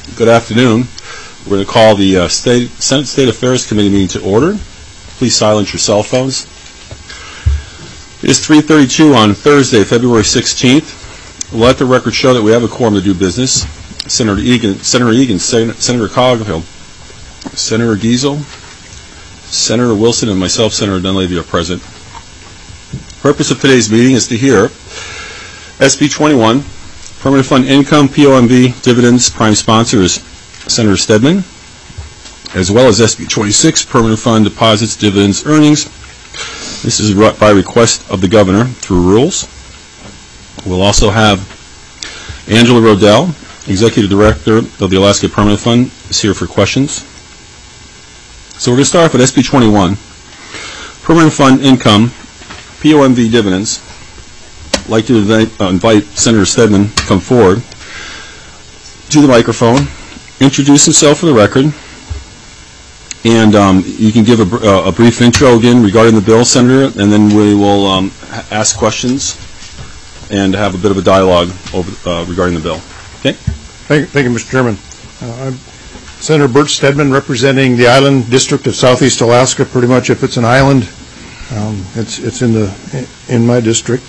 Good afternoon. We're going to call the Senate State Affairs Committee meeting to order. Please silence your cell phones. It is 3:32 on Thursday, February 16th. Let the record show that we have a quorum to do business. Senator Egan, Senator Coghill, Senator Giesel, Senator Wilson, and myself, Senator Dunleavy, are present. The purpose of today's meeting is to hear SB 21, Permanent Fund Income, POMV, Dividends. Prime sponsor is Senator Stedman, as well as SB 26, Permanent Fund Deposits, Dividends, Earnings. This is by request of the Governor through rules. We'll also have Angela Rodell, Executive Director of the Alaska Permanent Fund, is here for questions. So we're going to start off with SB 21, Permanent Fund Income, POMV, Dividends. I'd like to invite Senator Stedman to come forward to the microphone, introduce himself for the record, and you can give a brief intro again regarding the bill, Senator, and then we will ask questions and have a bit of a dialogue regarding the bill. Okay? Thank you, Mr. Chairman. I'm Senator Bert Stedman, representing the Island District of Southeast Alaska. Pretty much, if it's an island, it's in my district.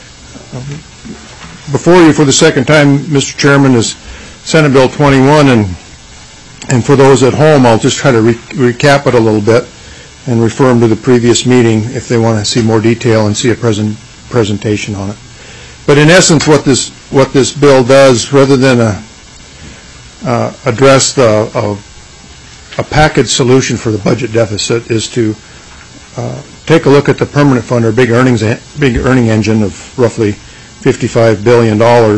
Before you for the second time, Mr. Chairman, is Senate Bill 21, and for those at home, I'll just try to recap it a little bit and refer them to the previous meeting if they want to see more detail and see a presentation on it. But in essence, what this bill does, rather than address a package solution for the budget deficit, is to take a look at the permanent fund, or big earning engine of roughly $55 billion,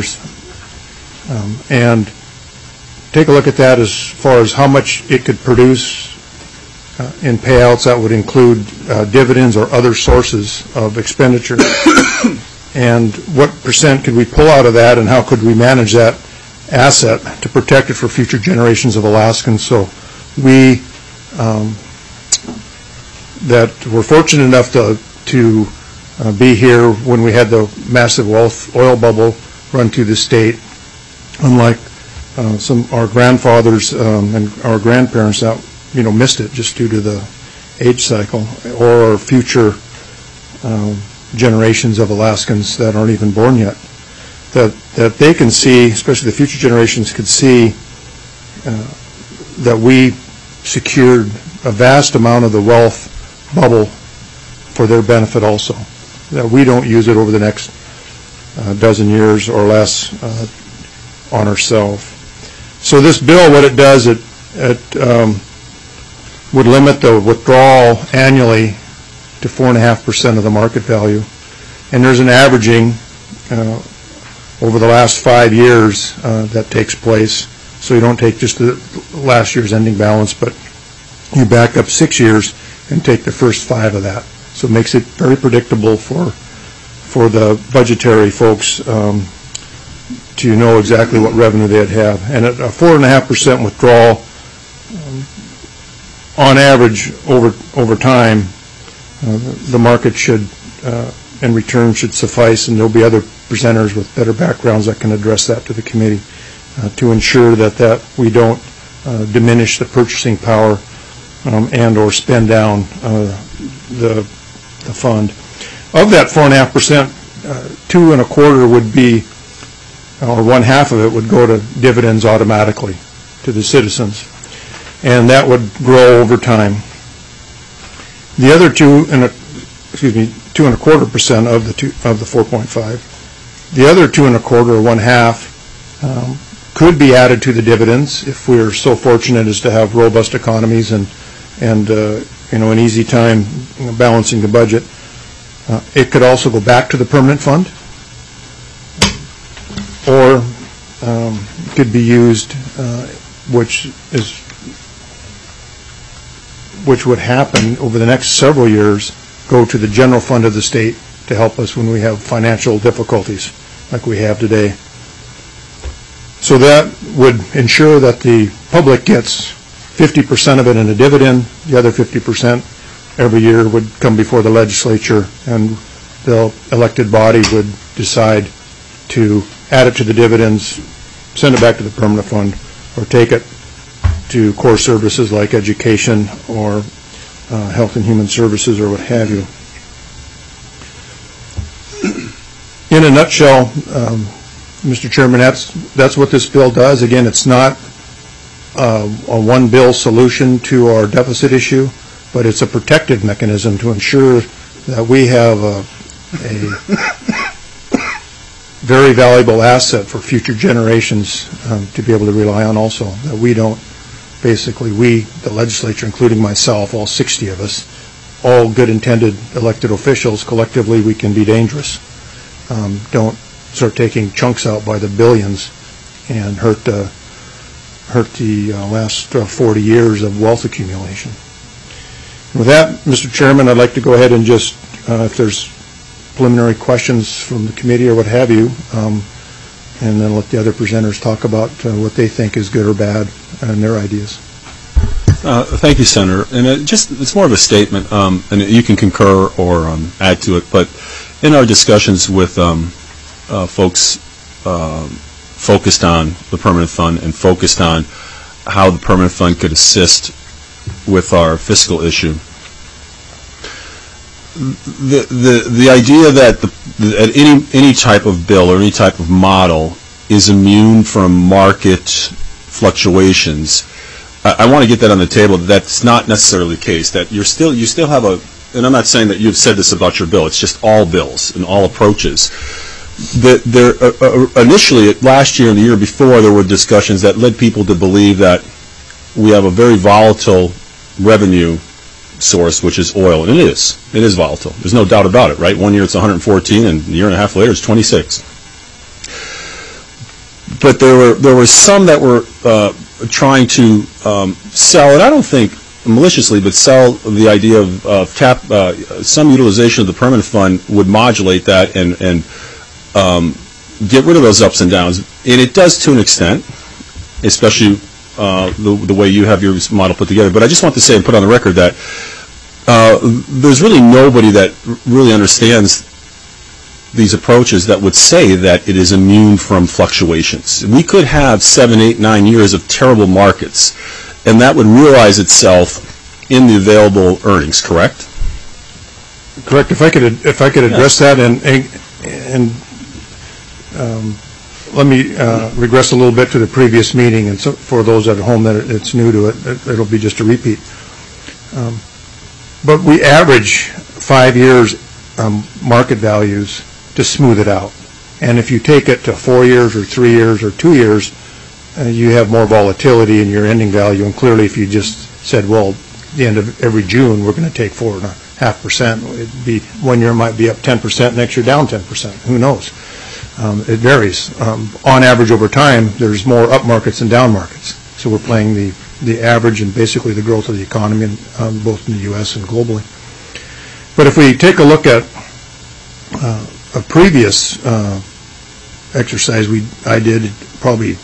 and take a look at that as far as how much it could produce in payouts. That would include dividends or other sources of expenditure, and what percent could we pull out of that, and how could we manage that asset to protect it for future generations of Alaskans. So we that were fortunate enough to be here when we had the massive oil bubble run through the state, unlike some our grandfathers and our grandparents that missed it just due to the age cycle, or future generations of Alaskans that aren't even born yet, that they can see, especially the future generations could see, that we secured a vast amount of the wealth bubble for their benefit also, that we don't use it over the next dozen years or less on ourselves. So this bill, what it does, it would limit the withdrawal annually to 4.5% of the market value, and there's an averaging over the last 5 years that takes place. So you don't take just the last year's ending balance, but you back up 6 years and take the first 5 of that. So it makes it very predictable for the budgetary folks to know exactly what revenue they'd have. And at a 4.5% withdrawal, on average over time, the market should and return should suffice, and there'll be other presenters with better backgrounds that can address that to the committee to ensure that we don't diminish the purchasing power and or spend down the fund. Of that 4.5%, 2.25% would be, or 1/2 of it would go to dividends automatically to the citizens, and that would grow over time. The other 2.25% of the 4.5, the other 2.25 or 1/2 could be added to the dividends if we're so fortunate as to have robust economies and an easy time balancing the budget. It could also go back to the permanent fund, or could be used, which would happen over the next several years, go to the general fund of the state to help us when we have financial difficulties like we have today. So that would ensure that the public gets 50% of it in a dividend. The other 50% every year would come before the legislature, and the elected body would decide to add it to the dividends, send it back to the permanent fund, or take it to core services like education or health and human services or what have you. In a nutshell, Mr. Chairman, that's what this bill does. Again, it's not a one bill solution to our deficit issue, but it's a protective mechanism to ensure that we have a very valuable asset for future generations to be able to rely on also, that we don't, basically we, the legislature, including myself, all 60 of us, all good intended elected officials, collectively we can be dangerous. Don't start taking chunks out by the billions and hurt the last 40 years of wealth accumulation. With that, Mr. Chairman, I'd like to go ahead and just, if there's preliminary questions from the committee or what have you, and then let the other presenters talk about what they think is good or bad and their ideas. Thank you, Senator. And it's more of a statement, and you can concur or add to it, but in our discussions with folks focused on the permanent fund and focused on how the permanent fund could assist with our fiscal issue, the idea that any type of bill or any type of model is immune from market fluctuations, I want to get that on the table. That's not necessarily the case. That you still have a, and I'm not saying that you've said this about your bill. It's just all bills and all approaches. Initially, last year and the year before, there were discussions that led people to believe that we have a very volatile revenue source, which is oil, and it is volatile. There's no doubt about it, right? 1 year it's 114, and a year and a half later it's 26. But there were some that were trying to sell, and I don't think maliciously, but sell the idea of some utilization of the permanent fund would modulate that and get rid of those ups and downs, and it does to an extent, especially the way you have your model put together. But I just want to say and put on the record that there's really nobody that really understands these approaches that would say that it is immune from fluctuations. We could have 7, 8, 9 years of terrible markets, and that would realize itself in the available earnings. Correct? Correct. If I could address that and let me regress a little bit to the previous meeting, and so for those at home that it's new to it, it'll be just a repeat. But we average 5 years market values to smooth it out. And if you take it to 4 years or 3 years or 2 years, you have more volatility in your ending value. And clearly, if you just said, well, at the end of every June, we're going to take 4.5%, it'd be 1 year might be up 10%, next year down 10%. Who knows? It varies. On average, over time, there's more up markets and down markets. So we're playing the average and basically the growth of the economy, both in the U.S. and globally. But if we take a look at a previous exercise I did probably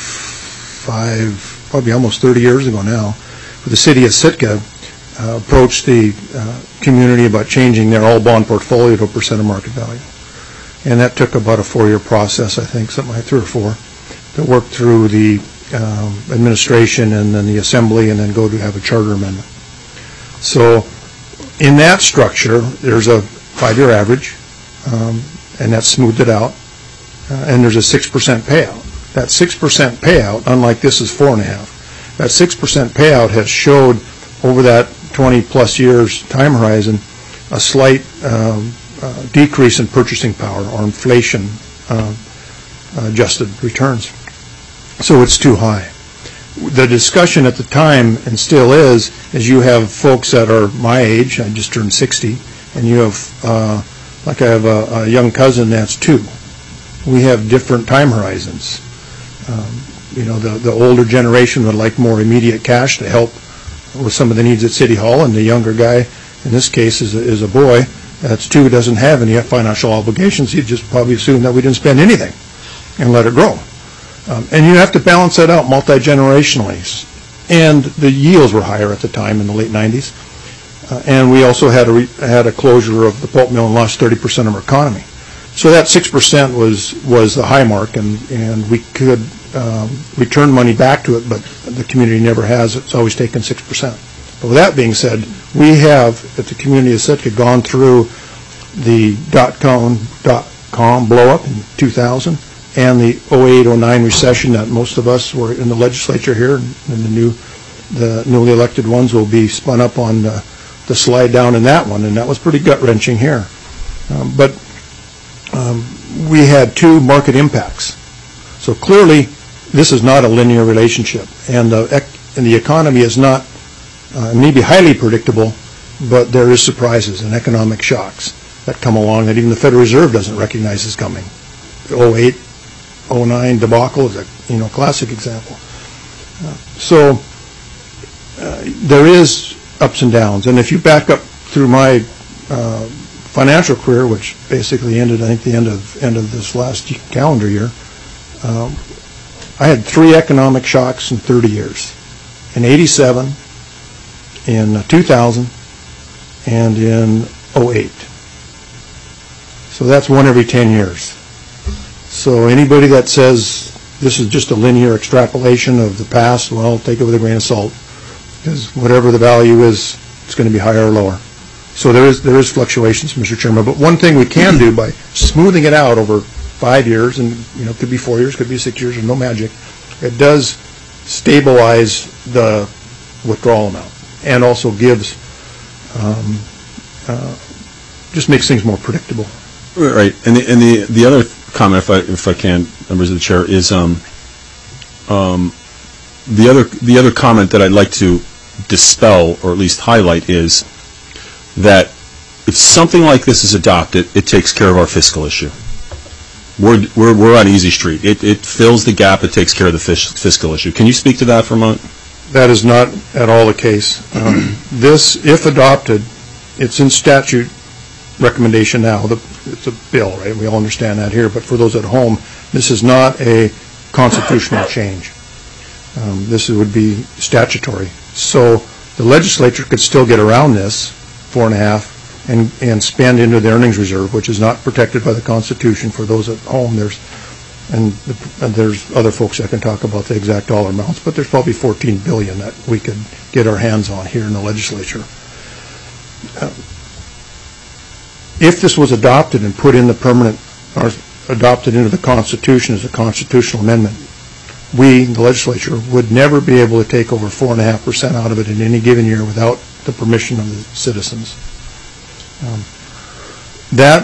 25, probably almost 30 years ago now, the city of Sitka approached the community about changing their all bond portfolio to a percent of market value. And that took about a 4-year process, I think, something like 3 or 4, to work through the administration and then the assembly and then go to have a charter amendment. So in that structure, there's a 5-year average, and that smoothed it out, and there's a 6% payout. That 6% payout, unlike this is 4.5%, that 6% payout has showed over that 20-plus years time horizon a slight decrease in purchasing power or inflation adjusted returns. So it's too high. The discussion at the time, and still is you have folks that are my age, I just turned 60, and you have, like I have a young cousin that's 2. We have different time horizons. The older generation would like more immediate cash to help with some of the needs at City Hall, and the younger guy, in this case, is a boy that's 2, doesn't have any financial obligations. He'd just probably assume that we didn't spend anything and let it grow. And you have to balance that out multi-generationally. And the yields were higher at the time in the late 90s. And we also had a closure of the pulp mill and lost 30% of our economy. So that 6% was the high mark, and we could returned money back to it, but the community never has. It's always taken 6%. But with that being said, we have, at the community of Sitka, gone through the dot-com blow-up in 2000 and the 08-09 recession that most of us were in the legislature here, and the newly elected ones will be spun up on the slide down in that one, and that was pretty gut-wrenching here. But we had two market impacts. So clearly, this is not a linear relationship, and the economy is not maybe highly predictable, but there is surprises and economic shocks that come along that even the Federal Reserve doesn't recognize as coming. The 08-09 debacle is a classic example. So there is ups and downs, and if you back up through my financial career, which basically ended, I think, the end of this last calendar year, I had 3 economic shocks in 30 years, in 87, in 2000, and in 08. So that's one every 10 years. So anybody that says this is just a linear extrapolation of the past, well, take it with a grain of salt, because whatever the value is, it's going to be higher or lower. So there is fluctuations, Mr. Chairman. But one thing we can do by smoothing it out over 5 years, and it could be 4 years, could be 6 years, and no magic, it does stabilize the withdrawal amount, and also gives just makes things more predictable. Right, and the other comment, if I can, members of the chair, is the other comment that I'd like to dispel or at least highlight is that if something like this is adopted, it takes care of our fiscal issue. We're on easy street. It fills the gap. It takes care of the fiscal issue. Can you speak to that for a moment? That is not at all the case. This, if adopted, it's in statute recommendation now. It's a bill, right? We all understand that here. But for those at home, this is not a constitutional change. This would be statutory. So the legislature could still get around this 4.5 and spend into the earnings reserve, which is not protected by the Constitution. For those at home, there's other folks that can talk about the exact dollar amounts, but there's probably $14 billion that we could get our hands on here in the legislature. If this was adopted and put in the permanent, or adopted into the Constitution as a constitutional amendment, we, the legislature, would never be able to take over 4.5% out of it in any given year without the permission of the citizens. That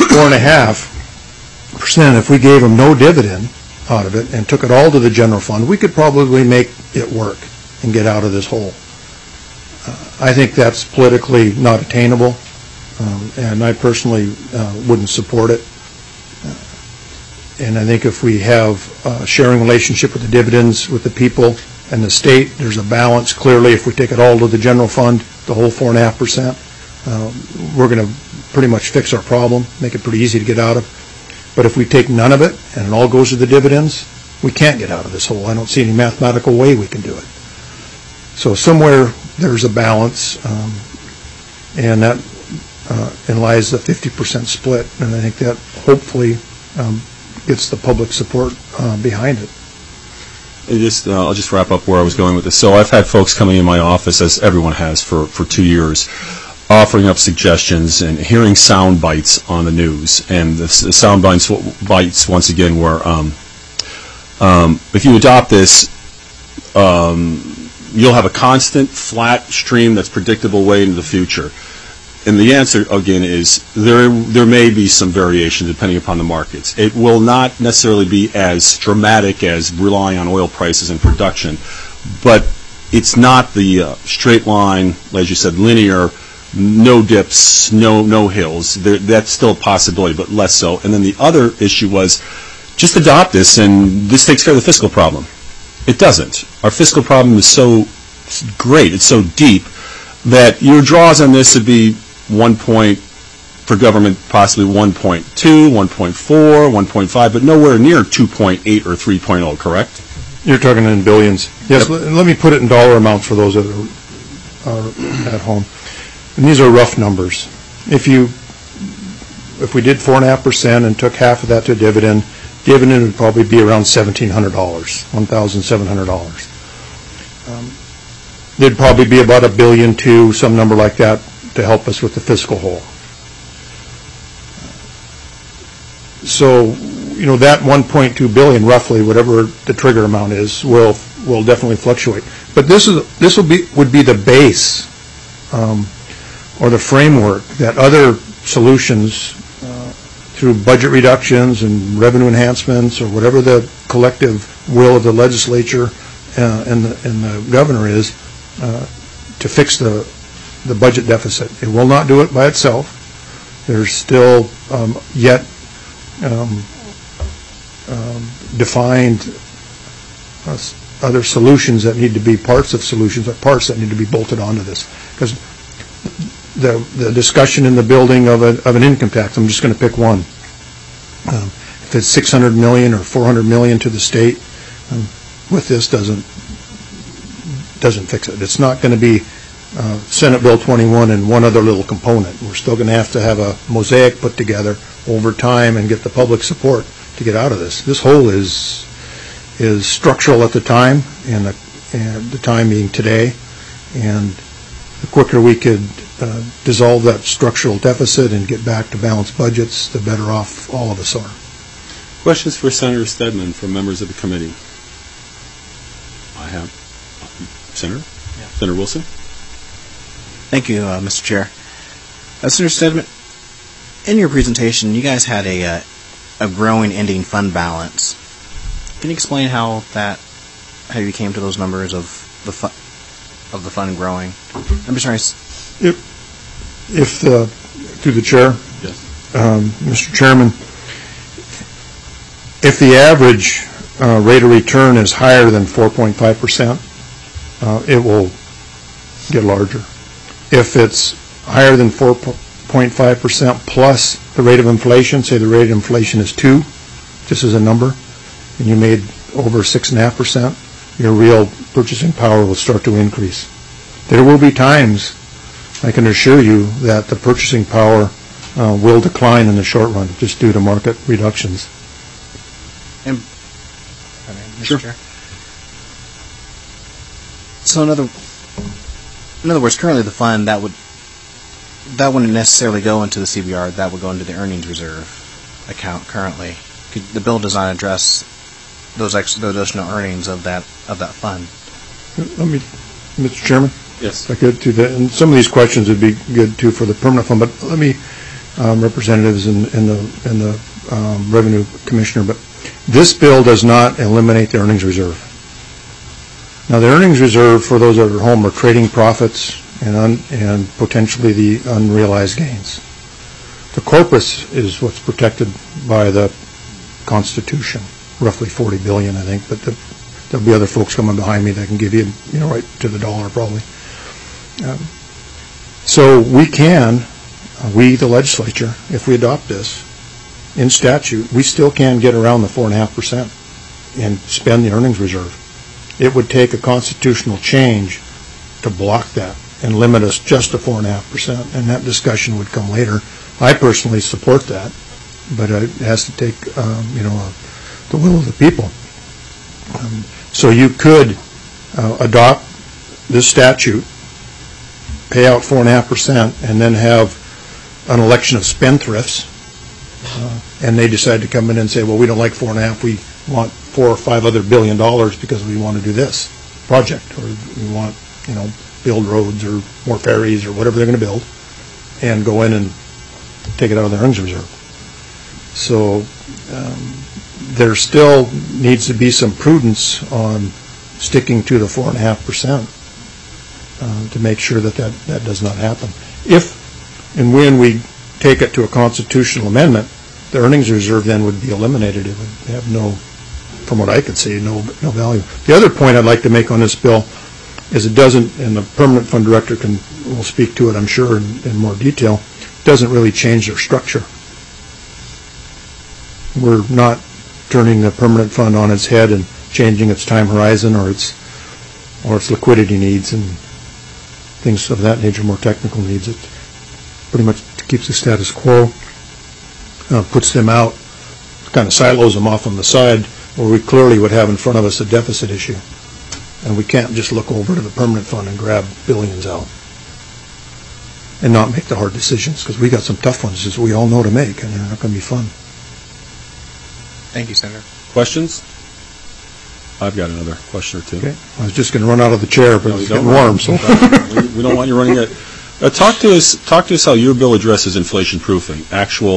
4.5%, if we gave them no dividend out of it and took it all to the general fund, we could probably make it work and get out of this hole. I think that's politically not attainable, and I personally wouldn't support it. And I think if we have a sharing relationship with the dividends with the people and the state, there's a balance. Clearly, if we take it all to the general fund, the whole 4.5%, we're going to pretty much fix our problem, make it pretty easy to get out of. But if we take none of it and it all goes to the dividends, we can't get out of this hole. I don't see any mathematical way we can do it. So somewhere there's a balance, and that lies the 50% split, and I think that hopefully gets the public support behind it. I'll just wrap up where I was going with this. So I've had folks coming in my office, as everyone has for 2 years, offering up suggestions and hearing sound bites on the news. And the sound bites once again were, if you adopt this, you'll have a constant flat stream that's predictable way into the future. And the answer, again, is there may be some variation depending upon the markets. It will not necessarily be as dramatic as relying on oil prices and production, but it's not the straight line, as you said, linear, no dips, no hills. That's still a possibility, but less so. And then the other issue was just adopt this, and this takes care of the fiscal problem. It doesn't. Our fiscal problem is so great, it's so deep, that your draws on this would be 1 point for government, possibly 1.2, 1.4, 1.5, but nowhere near 2.8 or 3.0, correct? You're talking in billions. Yes, yep. Let me put it in dollar amounts for those that are at home. And these are rough numbers. If we did 4.5% and took half of that to dividend, dividend would probably be around $1,700, $1,700. There'd probably be about $1.2 billion, some number like that, to help us with the fiscal hole. So, that $1.2 billion, roughly, whatever the trigger amount is, will definitely fluctuate. But this would be the base or the framework that other solutions through budget reductions and revenue enhancements or whatever the collective will of the legislature and the governor is to fix the budget deficit. It will not do it by itself. There's still yet defined other solutions that need to be parts of solutions, or parts that need to be bolted onto this. Because the discussion in the building of an income tax, I'm just going to pick one. If it's $600 million or $400 million to the state, with this doesn't fix it. It's not going to be Senate Bill 21 and one other little component. We're still going to have a mosaic put together over time and get the public support to get out of this. This hole is structural at the time, and the time being today, and the quicker we could dissolve that structural deficit and get back to balanced budgets, the better off all of us are. Questions for Senator Stedman from members of the committee? I have. Senator? Yeah. Senator Wilson? Thank you, Mr. Chair. Senator Stedman, in your presentation, you guys had a growing ending fund balance. Can you explain how you came to those numbers of the fund growing? I'm just trying to... Through the chair? Yes. Mr. Chairman, if the average rate of return is higher than 4.5%, it will get larger. If it's higher than 4.5% plus the rate of inflation, say the rate of inflation is 2, just as a number, and you made over 6.5%, your real purchasing power will start to increase. There will be times, I can assure you, that the purchasing power will decline in the short run just due to market reductions. Mr. Sure. Chair. So in other words, currently the fund that wouldn't necessarily go into the CBR. That would go into the earnings reserve account currently. The bill does not address those additional earnings of that fund. Let me, Mr. Chairman. Yes. If I could, and some of these questions would be good too for the permanent fund. But let me, representatives and the revenue commissioner. But this bill does not eliminate the earnings reserve. Now, the earnings reserve, for those that are at home, are trading profits and potentially the unrealized gains. The corpus is what's protected by the Constitution, roughly $40 billion, I think. But there'll be other folks coming behind me that can give you, right to the dollar probably. So we the legislature, if we adopt this in statute, we still can get around the 4.5% and spend the earnings reserve. It would take a constitutional change to block that and limit us just to 4.5%, and that discussion would come later. I personally support that, but it has to take, the will of the people. So you could adopt this statute, pay out 4.5%, and then have an election of spendthrifts, and they decide to come in and say, well, we don't like 4.5, we want $4 or $5 other billion because we want to do this project, or we want, build roads or more ferries or whatever they're going to build, and go in and take it out of their earnings reserve. So there still needs to be some prudence on sticking to the 4.5% to make sure that does not happen. If and when we take it to a constitutional amendment, the earnings reserve then would be eliminated. It would have no, from what I could see, no value. The other point I'd like to make on this bill is it doesn't, and the permanent fund director will speak to it, I'm sure, in more detail, doesn't really change their structure. We're not turning the permanent fund on its head and changing its time horizon or its liquidity needs and things of that nature, more technical needs. It pretty much keeps the status quo, puts them out kind of silos them off on the side where we clearly would have in front of us a deficit issue. And we can't just look over to the permanent fund and grab billions out and not make the hard decisions, because we got some tough ones, as we all know, to make, and they're not going to be fun. Thank you, Senator. Questions? I've got another question or two. Okay. I was just going to run out of the chair, but No, it's you don't getting warm, so. We don't want you running it. Talk to us how your bill addresses inflation proofing, actual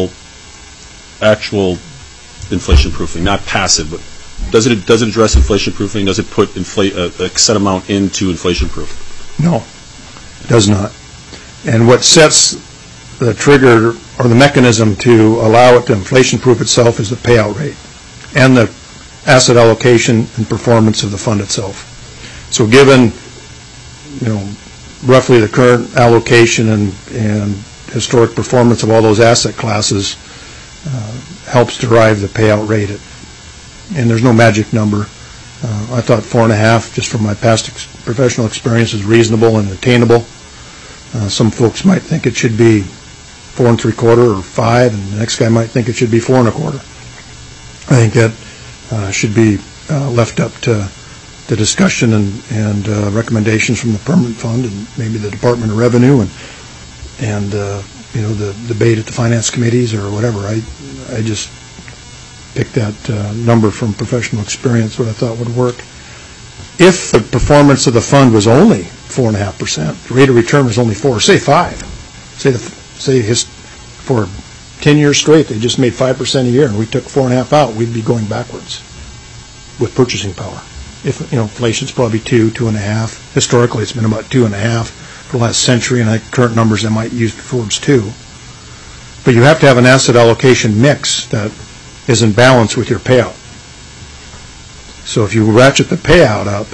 inflation proofing, not passive. But does it address inflation proofing? Does it put a set amount into inflation proof? No, it does not. And what sets the trigger or the mechanism to allow it to inflation-proof itself is the payout rate and the asset allocation and performance of the fund itself. So given, roughly the current allocation and historic performance of all those asset classes helps derive the payout rate. And there's no magic number. I thought 4.5, just from my past professional experience, is reasonable and attainable. Some folks might think it should be 4 3/4 or 5, and the next guy might think it should be 4 1/4. I think that should be left up to the discussion and recommendations from the permanent fund and maybe the Department of Revenue and the debate at the finance committees or whatever. I just picked that number from professional experience, what I thought would work. If the performance of the fund was only 4.5%, the rate of return was only 4, say 5. Say for 10 years straight, they just made 5% a year, and we took 4.5 out, we'd be going backwards with purchasing power. If inflation's probably 2.5. Historically, it's been about 2.5 for the last century, and current numbers I might use towards 2. But you have to have an asset allocation mix that is in balance with your payout. So if you ratchet the payout up,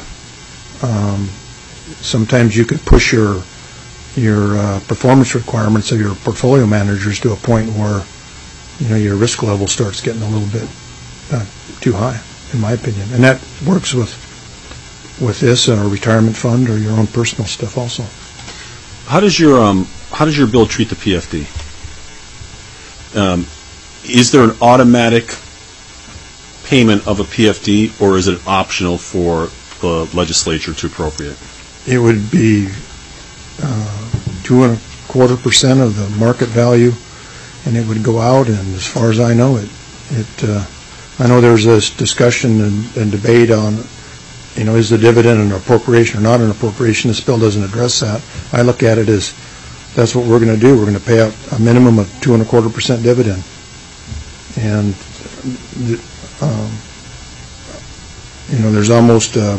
sometimes you could push your performance requirements of your portfolio managers to a point where your risk level starts getting a little bit too high, in my opinion. And that works with this or a retirement fund or your own personal stuff also. How does your bill treat the PFD? Is there an automatic payment of a PFD, or is it optional for the legislature to appropriate? It would be 2.25% of the market value, and it would go out. And as far as I know, I know there's this discussion and debate on, is the dividend an appropriation or not an appropriation? This bill doesn't address that. I look at it as that's what we're going to do. We're going to pay out a minimum of 2.25% dividend, and there's almost a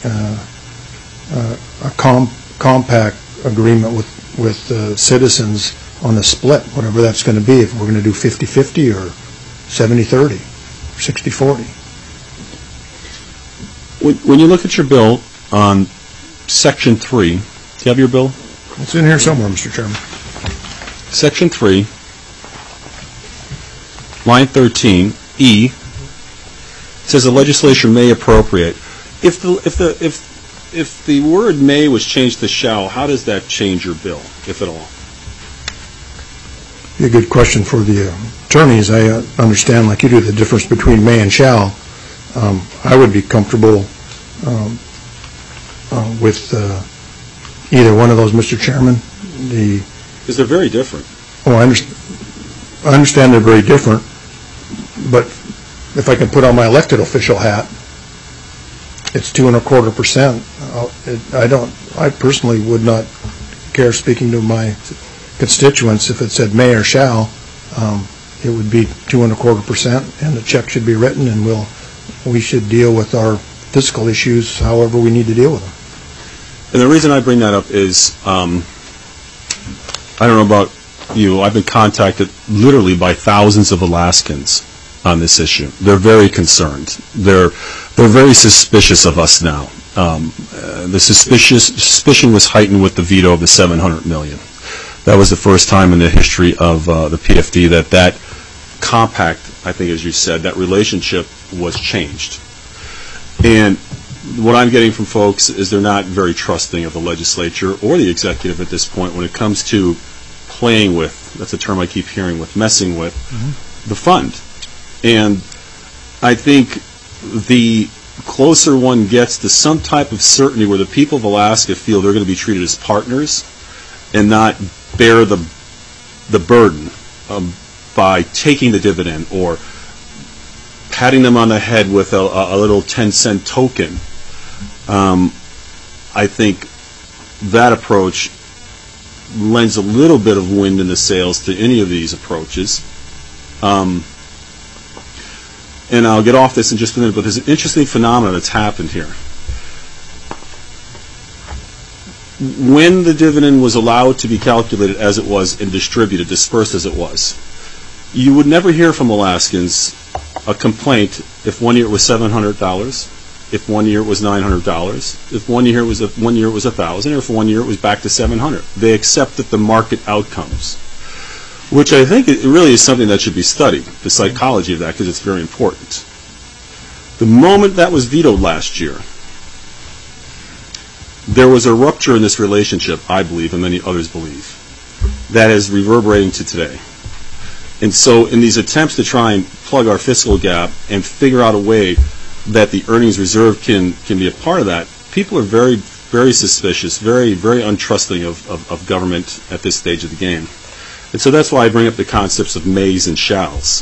compact agreement with citizens on the split, whatever that's going to be, if we're going to do 50-50 or 70-30 or 60-40. When you look at your bill on Section 3, do you have your bill? It's in here somewhere, Mr. Chairman. Section 3, line 13, E, says the legislature may appropriate. If the word may was changed to shall, how does that change your bill, if at all? Be a good question for the attorneys. I understand, like you do, the difference between may and shall. I would be comfortable with either one of those, Mr. Chairman. Because they're very different. Oh, I understand they're very different, but if I can put on my elected official hat, it's 2.25%. I personally would not care, speaking to my constituents, if it said may or shall. It would be 2.25%, and the check should be written, and we should deal with our fiscal issues however we need to deal with them. And the reason I bring that up is, I don't know about you, I've been contacted literally by thousands of Alaskans on this issue. They're very concerned. They're very suspicious of us now. The suspicion was heightened with the veto of the $700 million. That was the first time in the history of the PFD that compact, I think as you said, that relationship was changed. And what I'm getting from folks is they're not very trusting of the legislature or the executive at this point when it comes to playing with, that's a term I keep hearing, with messing with the fund. And I think the closer one gets to some type of certainty where the people of Alaska feel they're going to be treated as partners and not bear the burden by taking the dividend or patting them on the head with a little 10-cent token, I think that approach lends a little bit of wind in the sails to any of these approaches. And I'll get off this in just a minute, but there's an interesting phenomenon that's happened here. When the dividend was allowed to be calculated as it was and distributed, dispersed as it was, you would never hear from Alaskans a complaint if one year it was $700, if one year it was $900, if one year it was $1,000, or if one year it was back to $700. They accepted the market outcomes, which I think it really is something that should be studied, the psychology of that, because it's very important. The moment that was vetoed last year, there was a rupture in this relationship, I believe, and many others believe, that is reverberating to today. And so in these attempts to try and plug our fiscal gap and figure out a way that the earnings reserve can be a part of that, people are very, very suspicious, very, very untrusting of government at this stage of the game. And so that's why I bring up the concepts of mays and shalls.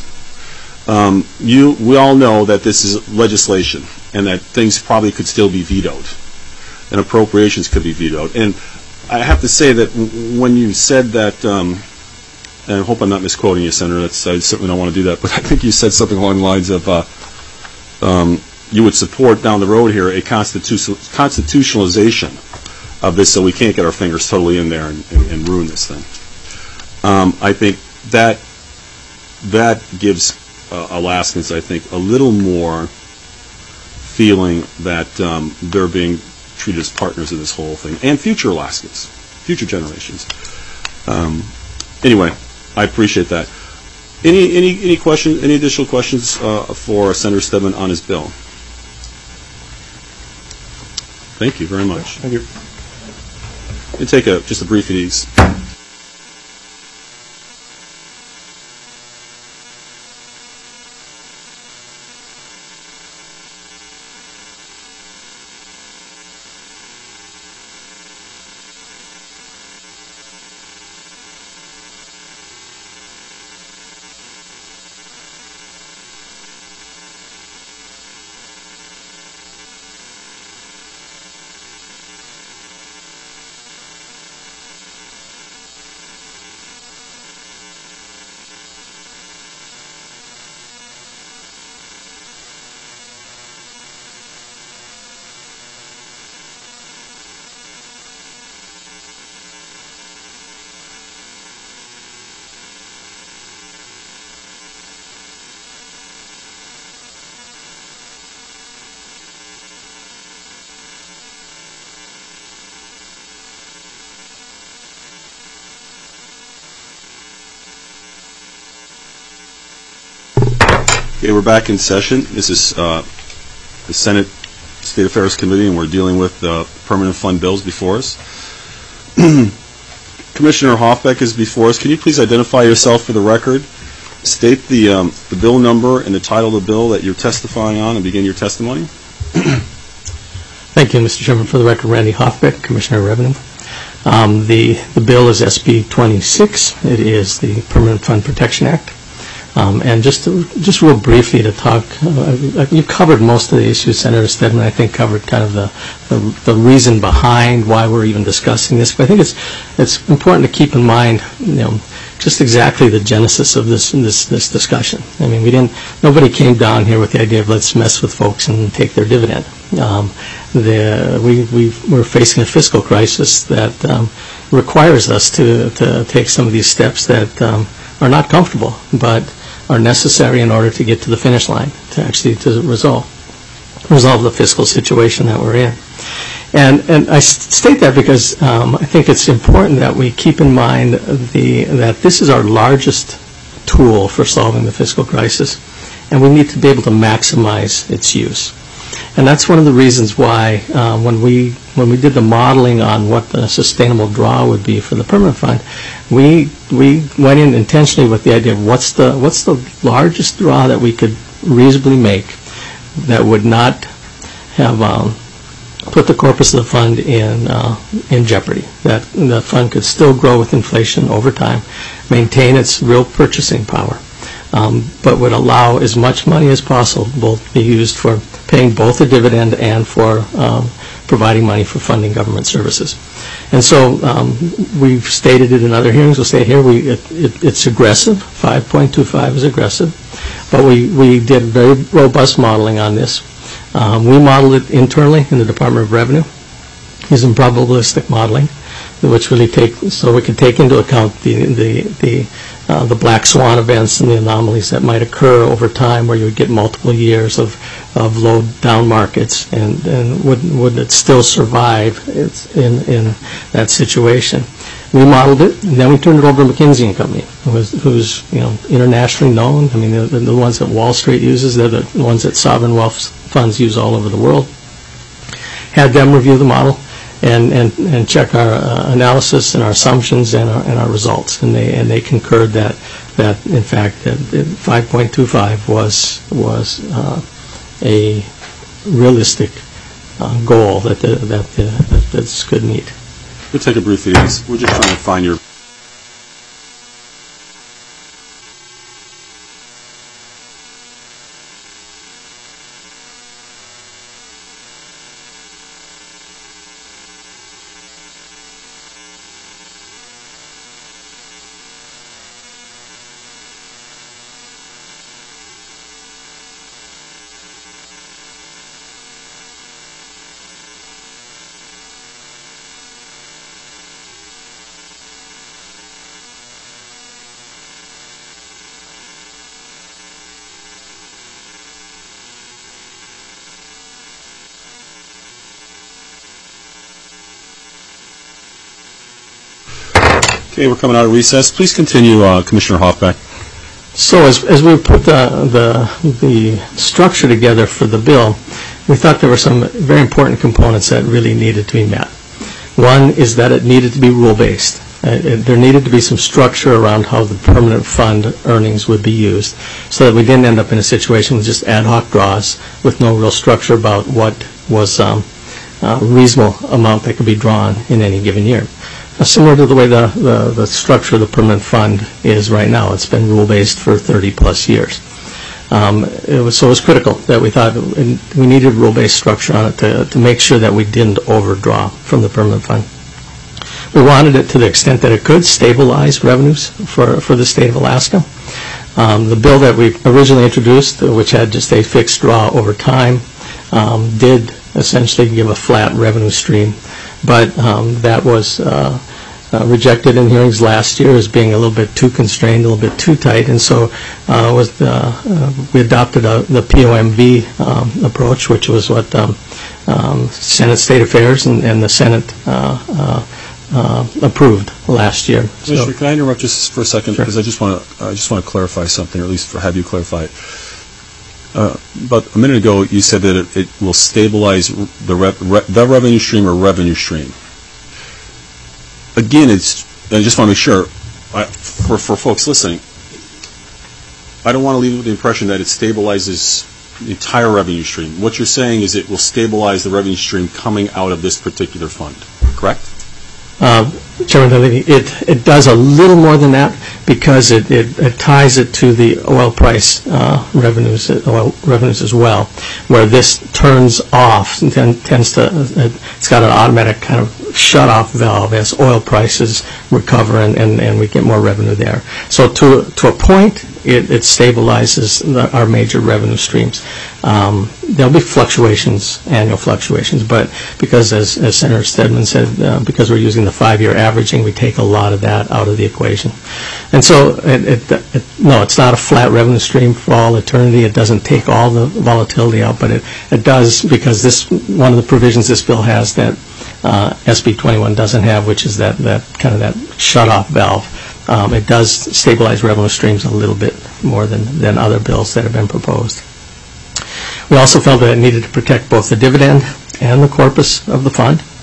We all know that this is legislation and that things probably could still be vetoed and appropriations could be vetoed. And I have to say that when you said that, and I hope I'm not misquoting you, Senator, I certainly don't want to do that, but I think you said something along the lines of you would support down the road here a constitutionalization of this so we can't get our fingers totally in there and ruin this thing. I think that gives Alaskans, I think, a little more feeling that they're being treated as partners in this whole thing, and future Alaskans, future generations. Anyway, I appreciate that. Any questions? Any additional questions for Senator Steadman on his bill? Thank you very much. Thank you. We'll take just a brief ease. Okay, we're back in session. This is the Senate State Affairs Committee, and we're dealing with permanent fund bills before us. Commissioner Hoffbeck is before us. Can you please identify yourself for the record, state the bill number and the title of the bill that you're testifying on, and begin your testimony? Thank you, Mr. Chairman. For the record, Randy Hoffbeck, Commissioner of Revenue. The bill is SB 26. It is the Permanent Fund Protection Act. And just real briefly to talk, you covered most of the issues, Senator Steadman. I think covered kind of the reason behind why we're even discussing this. But I think it's important to keep in mind, just exactly the genesis of this discussion. I mean, nobody came down here with the idea of let's mess with folks and take their dividend. We're facing a fiscal crisis that requires us to take some of these steps that are not comfortable, but are necessary in order to get to the finish line, to resolve the fiscal situation that we're in. And I state that because I think it's important that we keep in mind that this is our largest tool for solving the fiscal crisis, and we need to be able to maximize its use. And that's one of the reasons why when we did the modeling on what the sustainable draw would be for the permanent fund, we went in intentionally with the idea of what's the largest draw that we could reasonably make that would not have put the corpus of the fund in jeopardy. That the fund could still grow with inflation over time, maintain its real purchasing power, but would allow as much money as possible to be used for paying both a dividend and for providing money for funding government services. And so we've stated it in other hearings. We'll say it here. It's aggressive. 5.25 is aggressive. But we did very robust modeling on this. We modeled it internally in the Department of Revenue using probabilistic modeling, which really so we can take into account the black swan events and the anomalies that might occur over time, where you would get multiple years of low down markets, and would it still survive in that situation. We modeled it, and then we turned it over to McKinsey & Company, who's internationally known. I mean, they're the ones that Wall Street uses. They're the ones that sovereign wealth funds use all over the world. Had them review the model and check our analysis and our assumptions and our results, and they concurred that in fact that 5.25 was a realistic goal that this could meet. We'll take a brief video. We're just trying to find your... Okay, we're coming out of recess. Please continue, Commissioner Hoffbeck. So as we put the structure together for the bill, we thought there were some very important components that really needed to be met. One is that it needed to be rule-based. There needed to be some structure around how the permanent fund earnings would be used, so that we didn't end up in a situation with just ad hoc draws with no real structure about what was a reasonable amount that could be drawn in any given year. Similar to the way the structure of the permanent fund is right now. It's been rule-based for 30-plus years. It was critical that we thought we needed a rule-based structure on it to make sure that we didn't overdraw from the permanent fund. We wanted it to the extent that it could stabilize revenues for the state of Alaska. The bill that we originally introduced, which had just a fixed draw over time, did essentially give a flat revenue stream. But that was rejected in hearings last year as being a little bit too constrained, a little bit too tight, and so we adopted the POMV approach, which was what Senate State Affairs and the Senate approved last year. Commissioner, can I interrupt just for a second? Sure. Because I just want to clarify something, or at least have you clarify it. But a minute ago, you said that it will stabilize the revenue stream or revenue stream. Again, I just want to make sure, for folks listening, I don't want to leave with the impression that it stabilizes the entire revenue stream. What you're saying is it will stabilize the revenue stream coming out of this particular fund, correct? Chairman Dunleavy, it does a little more than that, because it ties it to the oil price revenues as well, where this turns off and tends to, it's got an automatic kind of shut-off valve as oil prices recover and we get more revenue there. So to a point, it stabilizes our major revenue streams. There'll be fluctuations, annual fluctuations, but because, as Senator Stedman said, because we're using the 5-year averaging, we take a lot of that out of the equation. And so, no, it's not a flat revenue stream for all eternity. It doesn't take all the volatility out, but it does, because one of the provisions this bill has that SB 21 doesn't have, which is that kind of that shut-off valve. It does stabilize revenue streams a little bit more than other bills that have been proposed. We also felt that it needed to protect both the dividend and the corpus of the fund.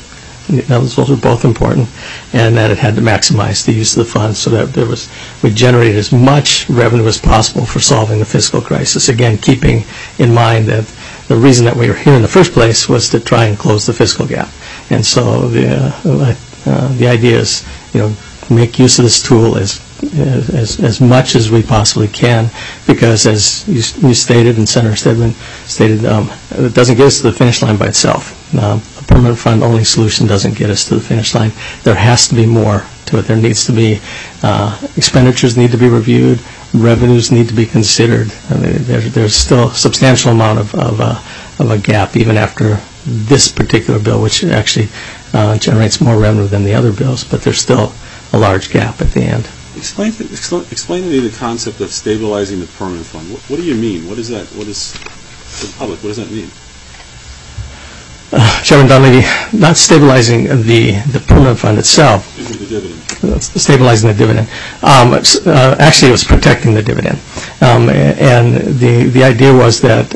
Those were both important, and that it had to maximize the use of the funds so that we generated as much revenue as possible for solving the fiscal crisis. Again, keeping in mind that the reason that we were here in the first place was to try and close the fiscal gap. And so the idea is, make use of this tool as much as we possibly can, because as you stated and Senator Stedman stated, it doesn't get us to the finish line by itself. A permanent fund only solution doesn't get us to the finish line. There has to be more to it. There needs to be expenditures need to be reviewed, revenues need to be considered. I mean, there's still a substantial amount of a gap even after this particular bill, which actually generates more revenue than the other bills, but there's still a large gap at the end. Explain to me the concept of stabilizing the permanent fund. What do you mean? What is that? What is, for the public, what does that mean? Chairman Dunleavy, not stabilizing the permanent fund itself. The dividend. Stabilizing the dividend. Actually, it was protecting the dividend. And the idea was that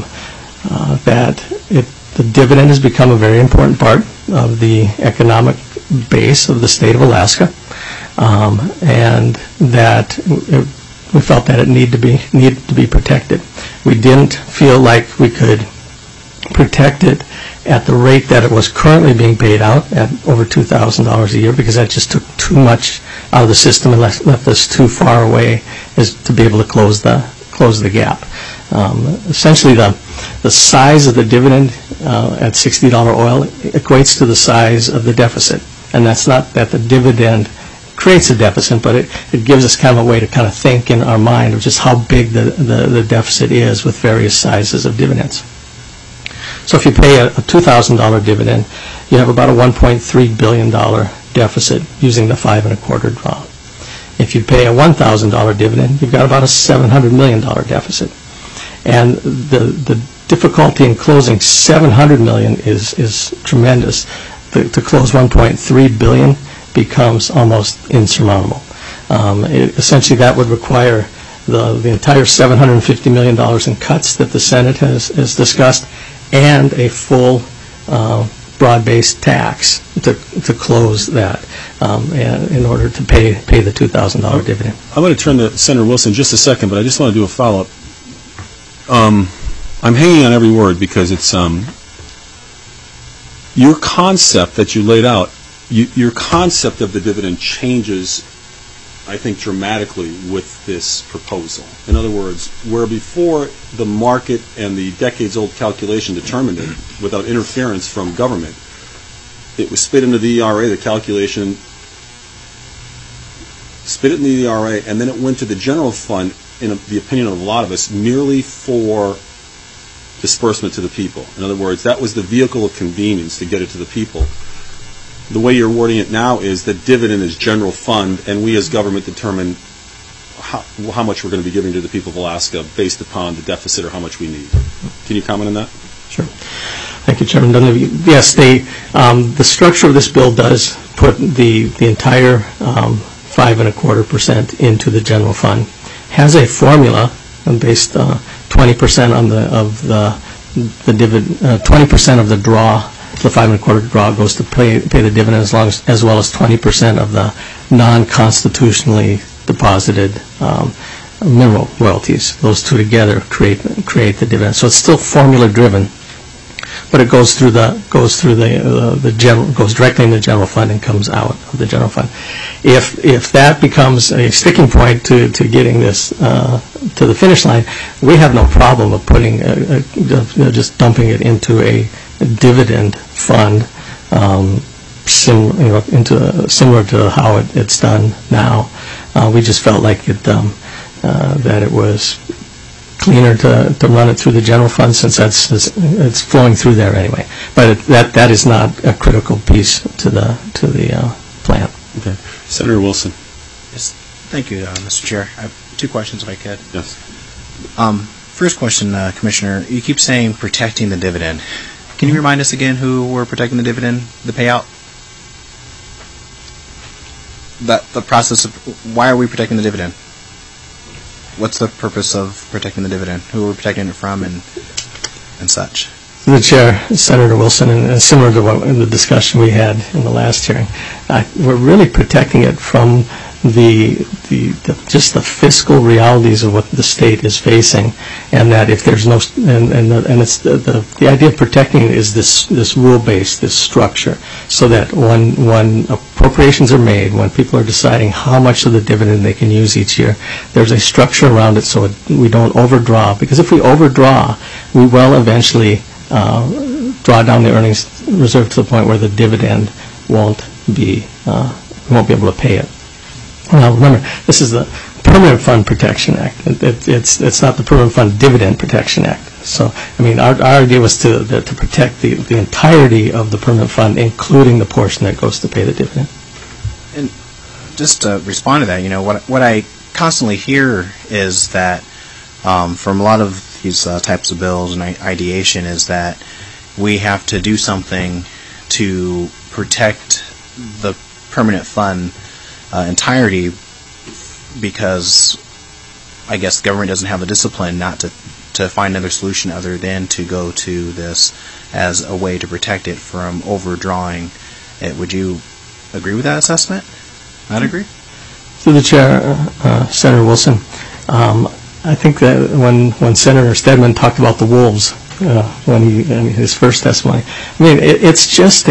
the dividend has become a very important part of the economic base of the state of Alaska, and that we felt that it needed to be protected. We didn't feel like we could protect it at the rate that it was currently being paid out at over $2,000 a year, because that just took too much out of the system and left us too far away as to be able to close the gap. Essentially, the size of the dividend at $60 oil equates to the size of the deficit, and that's not that the dividend creates a deficit, but it gives us kind of a way to kind of think in our mind of just how big the deficit is with various sizes of dividends. So if you pay a $2,000 dividend, you have about a $1.3 billion deficit using the 5.25 draw. If you pay a $1,000 dividend, you've got about a $700 million deficit. And the difficulty in closing $700 million is tremendous. To close $1.3 billion becomes almost insurmountable. Essentially, that would require the entire $750 million in cuts that the Senate has discussed, and a full broad-based tax to close that in order to pay the $2,000 dividend. I'm going to turn to Senator Wilson in just a second, but I just want to do a follow-up. I'm hanging on every word because it's your concept that you laid out, your concept of the dividend changes, I think, dramatically with this proposal. In other words, where before the market and the decades-old calculation determined it without interference from government, it was spit into the ERA, the calculation, spit it in the ERA, and then it went to the general fund, in the opinion of a lot of us, merely for disbursement to the people. In other words, that was the vehicle of convenience to get it to the people. The way you're wording it now is that dividend is general fund, and we as government determine how much we're going to be giving to the people of Alaska based upon the deficit or how much we need. Can you comment on that? Sure. Thank you, Chairman Dunleavy. Yes, the structure of this bill does put the entire 5.25% into the general fund. Has a formula based 20% of the draw. The 5.25 draw goes to pay the dividend as well as 20% of the non-constitutionally deposited mineral royalties. Those two together create the dividend. So it's still formula driven, but it goes goes directly in the general fund and comes out of the general fund. If that becomes a sticking point to getting this to the finish line, we have no problem of putting just dumping it into a dividend fund, similar to how it's done now. We just felt like that it was cleaner to run it through the general fund, since it's flowing through there anyway. But that is not a critical piece to the plan. Okay, Senator Wilson. Yes, thank you, Mr. Chair. I have two questions, if I could. Yes. First question, Commissioner. You keep saying protecting the dividend. Can you remind us again who we're protecting the dividend, the payout? The process of why are we protecting the dividend? What's the purpose of protecting the dividend? Who are we protecting it from and such? The Chair, Senator Wilson, and similar to the discussion we had in the last hearing, we're really protecting it from just the fiscal realities of what the state is facing, and that if there's no, and it's the idea of protecting it is this rule-based, this structure, so that when appropriations are made, when people are deciding how much of the dividend they can use each year, there's a structure around it so we don't overdraw, because if we overdraw, we will eventually draw down the earnings reserve to the point where the dividend won't be, we won't be able to pay it. Now, remember, this is the Permanent Fund Protection Act. It's not the Permanent Fund Dividend Protection Act. So, I mean, our idea was to protect the entirety of the permanent fund, including the portion that goes to pay the dividend. And just to respond to that, you know, what I constantly hear is that from a lot of these types of bills and ideation is that we have to do something to protect the permanent fund entirety, because I guess the government doesn't have the discipline not to find another solution other than to go to this as a way to protect it from overdrawing it. Would you agree with that assessment? I'd agree. Through the Chair, Senator Wilson, I think that when Senator Stedman talked about the wolves in his first testimony, I mean, it's just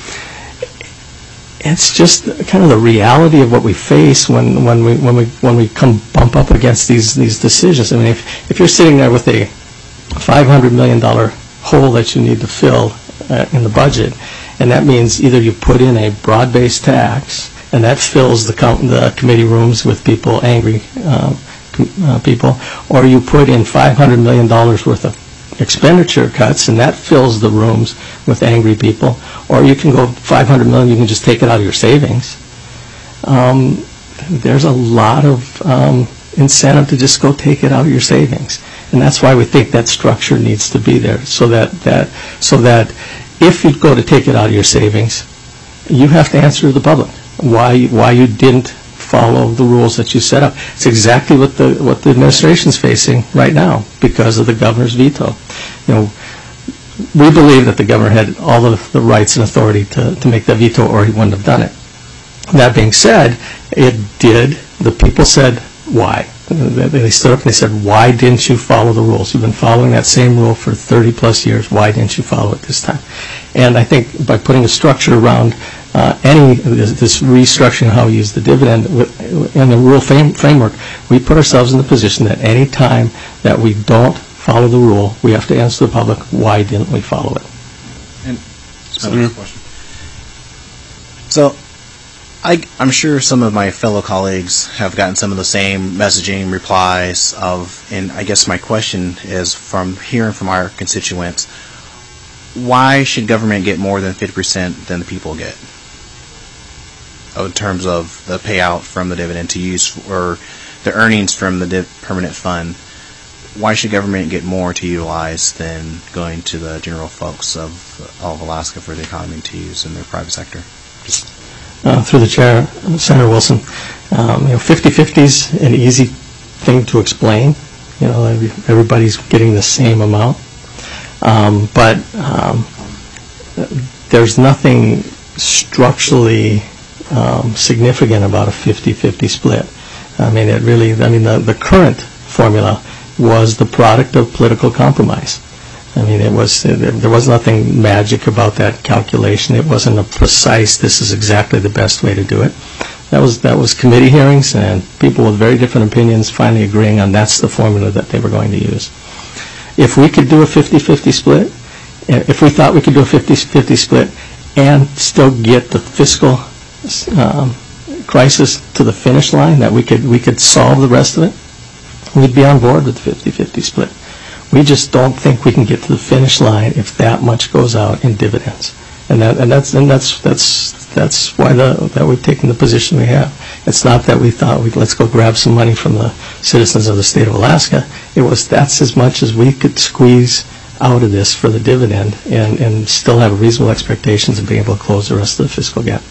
kind of the reality of what we face when we come bump up against these decisions. I mean, if you're sitting there with a $500 million hole that you need to fill in the budget, and that means either you put in a broad-based tax, and that fills the committee rooms with people, angry people, or you put in $500 million worth of expenditure cuts, and that fills the rooms with angry people, or you can go $500 million, you can just take it out of your savings. There's a lot of incentive to just go take it out of your savings, and that's why we think that structure needs to be there, so that if you go to take it out of your savings, you have to answer to the public why you didn't follow the rules that you set up. It's exactly what the administration's facing right now because of the governor's veto. You know, we believe that the governor had all of the rights and authority to make that veto, or he wouldn't have done it. That being said, the people said, why? They stood up and they said, why didn't you follow the rules? You've been following that same rule for 30 plus years. Why didn't you follow it this time? And I think by putting a structure around this restructuring how we use the dividend in the rule framework, we put ourselves in the position that any time that we don't follow the rule, we have to answer the public, why didn't we follow it? And question. So, I'm sure some of my fellow colleagues have gotten some of the same messaging replies and I guess my question is, from hearing from our constituents, why should government get more than 50% than the people get in terms of the payout from the dividend to use, or the earnings from the permanent fund? Why should government get more to utilize than going to the general folks of all of Alaska for the economy to use in their private sector? Through the Chair, Senator Wilson, 50-50 is an easy thing to explain. You know, everybody's getting the same amount. But there's nothing structurally significant about a 50-50 split. I mean, the current formula was the product of political compromise. I mean, there was nothing magic about that calculation. It wasn't a precise, this is exactly the best way to do it. That was committee hearings and people with very different opinions finally agreeing on that's the formula that they were going to use. If we could do a 50-50 split, if we thought we could do a 50-50 split and still get the fiscal crisis to the finish line, that we could solve the rest of it, we'd be on board with the 50-50 split. We just don't think we can get to the finish line if that much goes out in dividends, and that's why that we've taken the position we have. It's not that we thought let's go grab some money from the citizens of the state of Alaska. That's as much as we could squeeze out of this for the dividend, and still have reasonable expectations of being able to close the rest of the fiscal gap.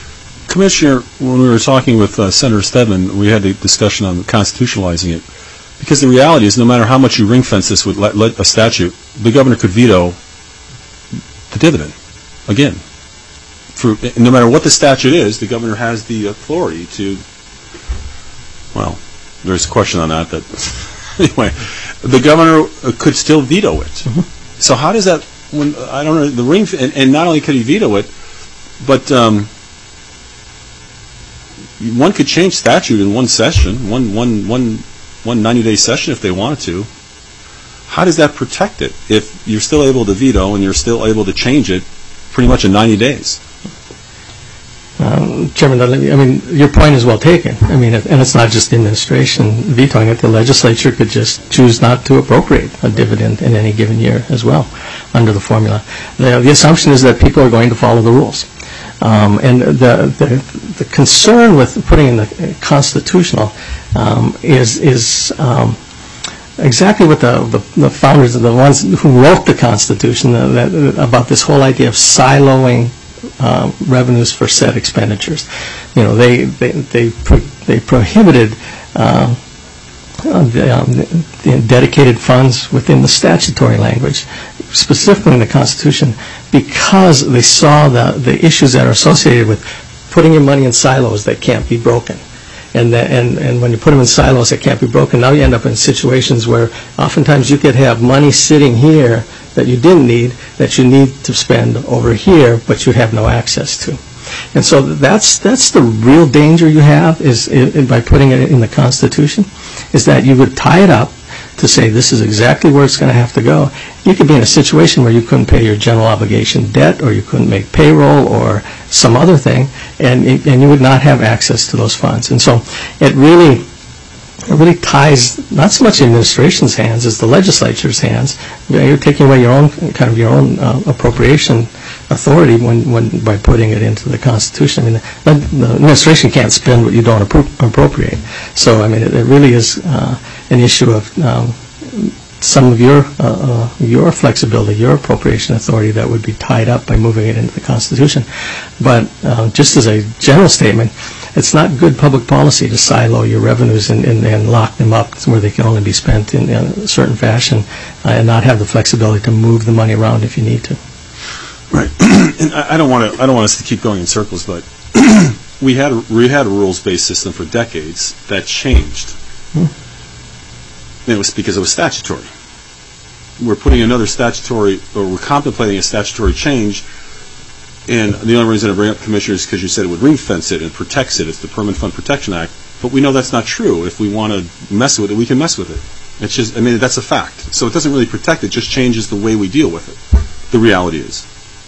Commissioner, when we were talking with Senator Stedman, we had a discussion on constitutionalizing it. Because the reality is, no matter how much you ring fence this with a statute, the governor could veto the dividend. Again, no matter what the statute is, the governor has the authority to, well, there's a question on that, anyway, the governor could still veto it. So how does that, I don't know, the ring, and not only could he veto it, but one could change statute in one session, one 90-day session if they wanted to. How does that protect it if you're still able to veto and you're still able to change it pretty much in 90 days? Chairman Dudley, I mean, your point is well taken. I mean, and it's not just the administration vetoing it. The legislature could just choose not to appropriate a dividend in any given year as well under the formula. The assumption is that people are going to follow the rules. And the concern with putting in the constitutional is exactly what the founders, the ones who wrote the Constitution, about this whole idea of siloing revenues for set expenditures. You know, they prohibited the dedicated funds within the statutory language, specifically in the Constitution, because they saw the issues that are associated with putting your money in silos that can't be broken. And when you put them in silos that can't be broken, now you end up in situations where oftentimes you could have money sitting here that you didn't need, that you need to spend over here, but you have no access to. And so that's the real danger you have is by putting it in the Constitution, is that you would tie it up to say this is exactly where it's going to have to go. You could be in a situation where you couldn't pay your general obligation debt, or you couldn't make payroll, or some other thing, and you would not have access to those funds. And so it really ties not so much the administration's hands as the legislature's hands. You're taking away your own appropriation authority by putting it into the Constitution. I mean, the administration can't spend what you don't appropriate. So I mean, it really is an issue of some of your flexibility, your appropriation authority that would be tied up by moving it into the Constitution. But just as a general statement, it's not good public policy to silo your revenues and lock them up where they can only be spent in a certain fashion and not have the flexibility to move the money around if you need to. Right. And I don't want us to keep going in circles, but we had a rules-based system for decades that changed. And it was because it was statutory. We're putting another statutory, or we're contemplating a statutory change, and the only reason I bring up, Commissioner, is because you said it would ring-fence it and protects it. It's the Permanent Fund Protection Act. But we know that's not true. If we want to mess with it, we can mess with it. It's just, I mean, that's a fact. So it doesn't really protect it, just changes the way we deal with it. The reality is.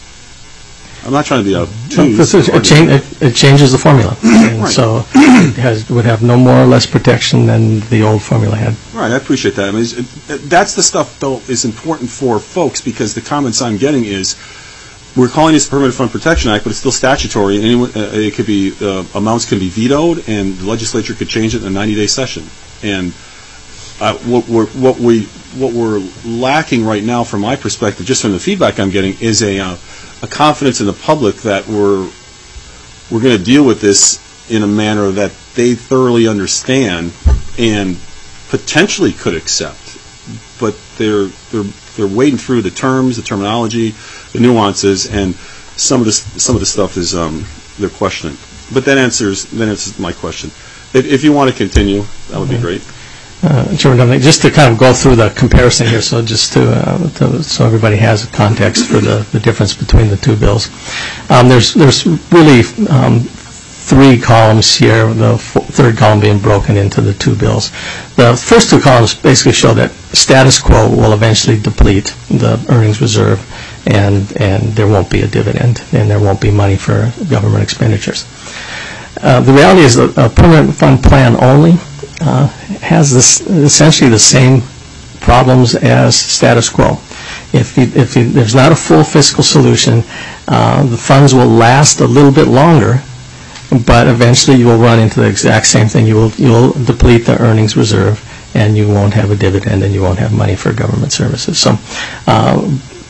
I'm not trying to be obtuse. It changes the formula. And Right. so it would have no more or less protection than the old formula had. Right, I appreciate that. I mean, that's the stuff, though, is important for folks, because the comments I'm getting is, we're calling this the Permanent Fund Protection Act, but it's still statutory. And it could be, amounts can be vetoed, and the legislature could change it in a 90-day session. And what we're lacking right now, from my perspective, just from the feedback I'm getting, is a confidence in the public that we're going to deal with this in a manner that they thoroughly understand and potentially could accept. But they're wading through the terms, the terminology, the nuances, and some of the stuff is they're questioning. But that answers my question. If you want to continue, that would be great. Chairman Dominic, just to kind of go through the comparison here, so just so everybody has a context for the difference between the two bills. There's really three columns here, the third column being broken into the two bills. The first two columns basically show that status quo will eventually deplete the earnings reserve, and there won't be a dividend, and there won't be money for government expenditures. The reality is that a permanent fund plan only has essentially the same problems as status quo. If there's not a full fiscal solution, the funds will last a little bit longer, but eventually you will run into the exact same thing. You'll deplete the earnings reserve, and you won't have a dividend, and you won't have money for government services. So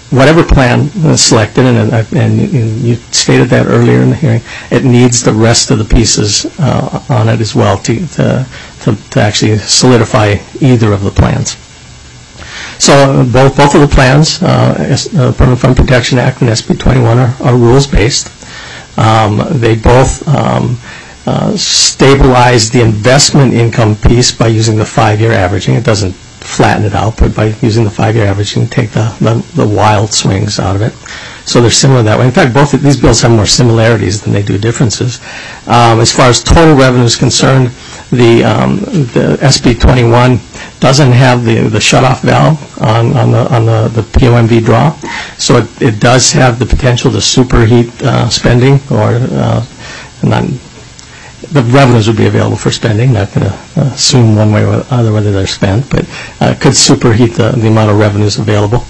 whatever plan is selected, and you stated that earlier in the hearing, it needs the rest of the pieces on it as well to actually solidify either of the plans. So both of the plans, Permanent Fund Protection Act and SB 21, are rules-based. They both stabilize the investment income piece by using the 5-year averaging. It doesn't flatten it out, but by using the 5-year averaging, take the wild swings out of it. So they're similar that way. In fact, both of these bills have more similarities than they do differences. As far as total revenue is concerned, the SB 21 doesn't have the shutoff valve on the POMV draw, so it does have the potential to superheat spending, or the revenues would be available for spending. Not going to assume one way or the other whether they're spent, but could superheat the amount of revenues available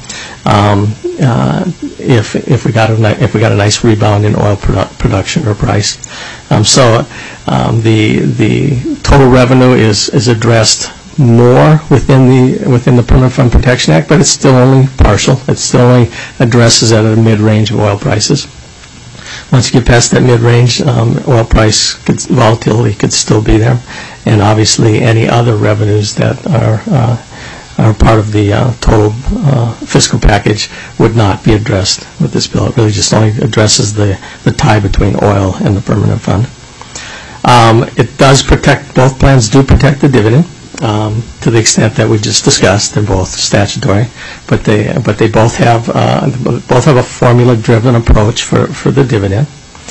if we got a nice rebound in oil production or price. So the total revenue is addressed more within the Permanent Fund Protection Act, but it's still only partial. It still only addresses at a mid-range of oil prices. Once you get past that mid-range, oil price volatility could still be there, and obviously any other revenues that are part of the total fiscal package would not be addressed with this bill. It really just only addresses the tie between oil and the permanent fund. It does protect, both plans do protect the dividend to the extent that we just discussed. They're both statutory, but they both have a formula-driven approach for the dividend.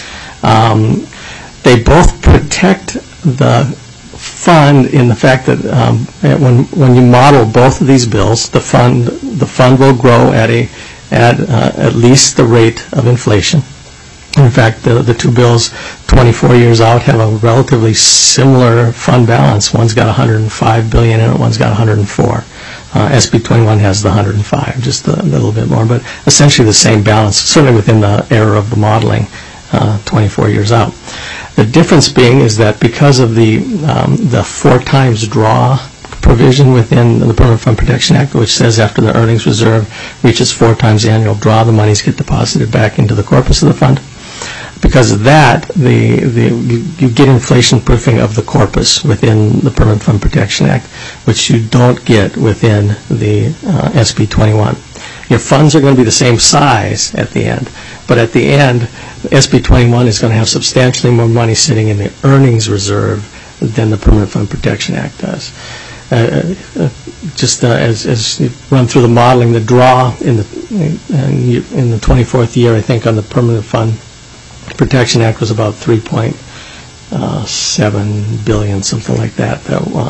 They both protect the fund in the fact that when you model both of these bills, the fund will grow at least the rate of inflation. In fact, the two bills, 24 years out, have a relatively similar fund balance. One's got $105 billion in it, one's got $104. SB 21 has the $105, just a little bit more, but essentially the same balance, certainly within the era of the modeling, 24 years out. The difference being is that because of the 4 times draw provision within the Permanent Fund Protection Act, which says after the earnings reserve reaches 4 times the annual draw, the monies get deposited back into the corpus of the fund. Because of that, you get inflation proofing of the corpus within the Permanent Fund Protection Act, which you don't get within the SB 21. Your funds are going to be the same size at the end, but at the end, SB 21 is going to have substantially more money sitting in the earnings reserve than the Permanent Fund Protection Act does. Just as you run through the modeling, the draw in the 24th year, I think, on the Permanent Fund Protection Act was about $3.7 billion, something like that.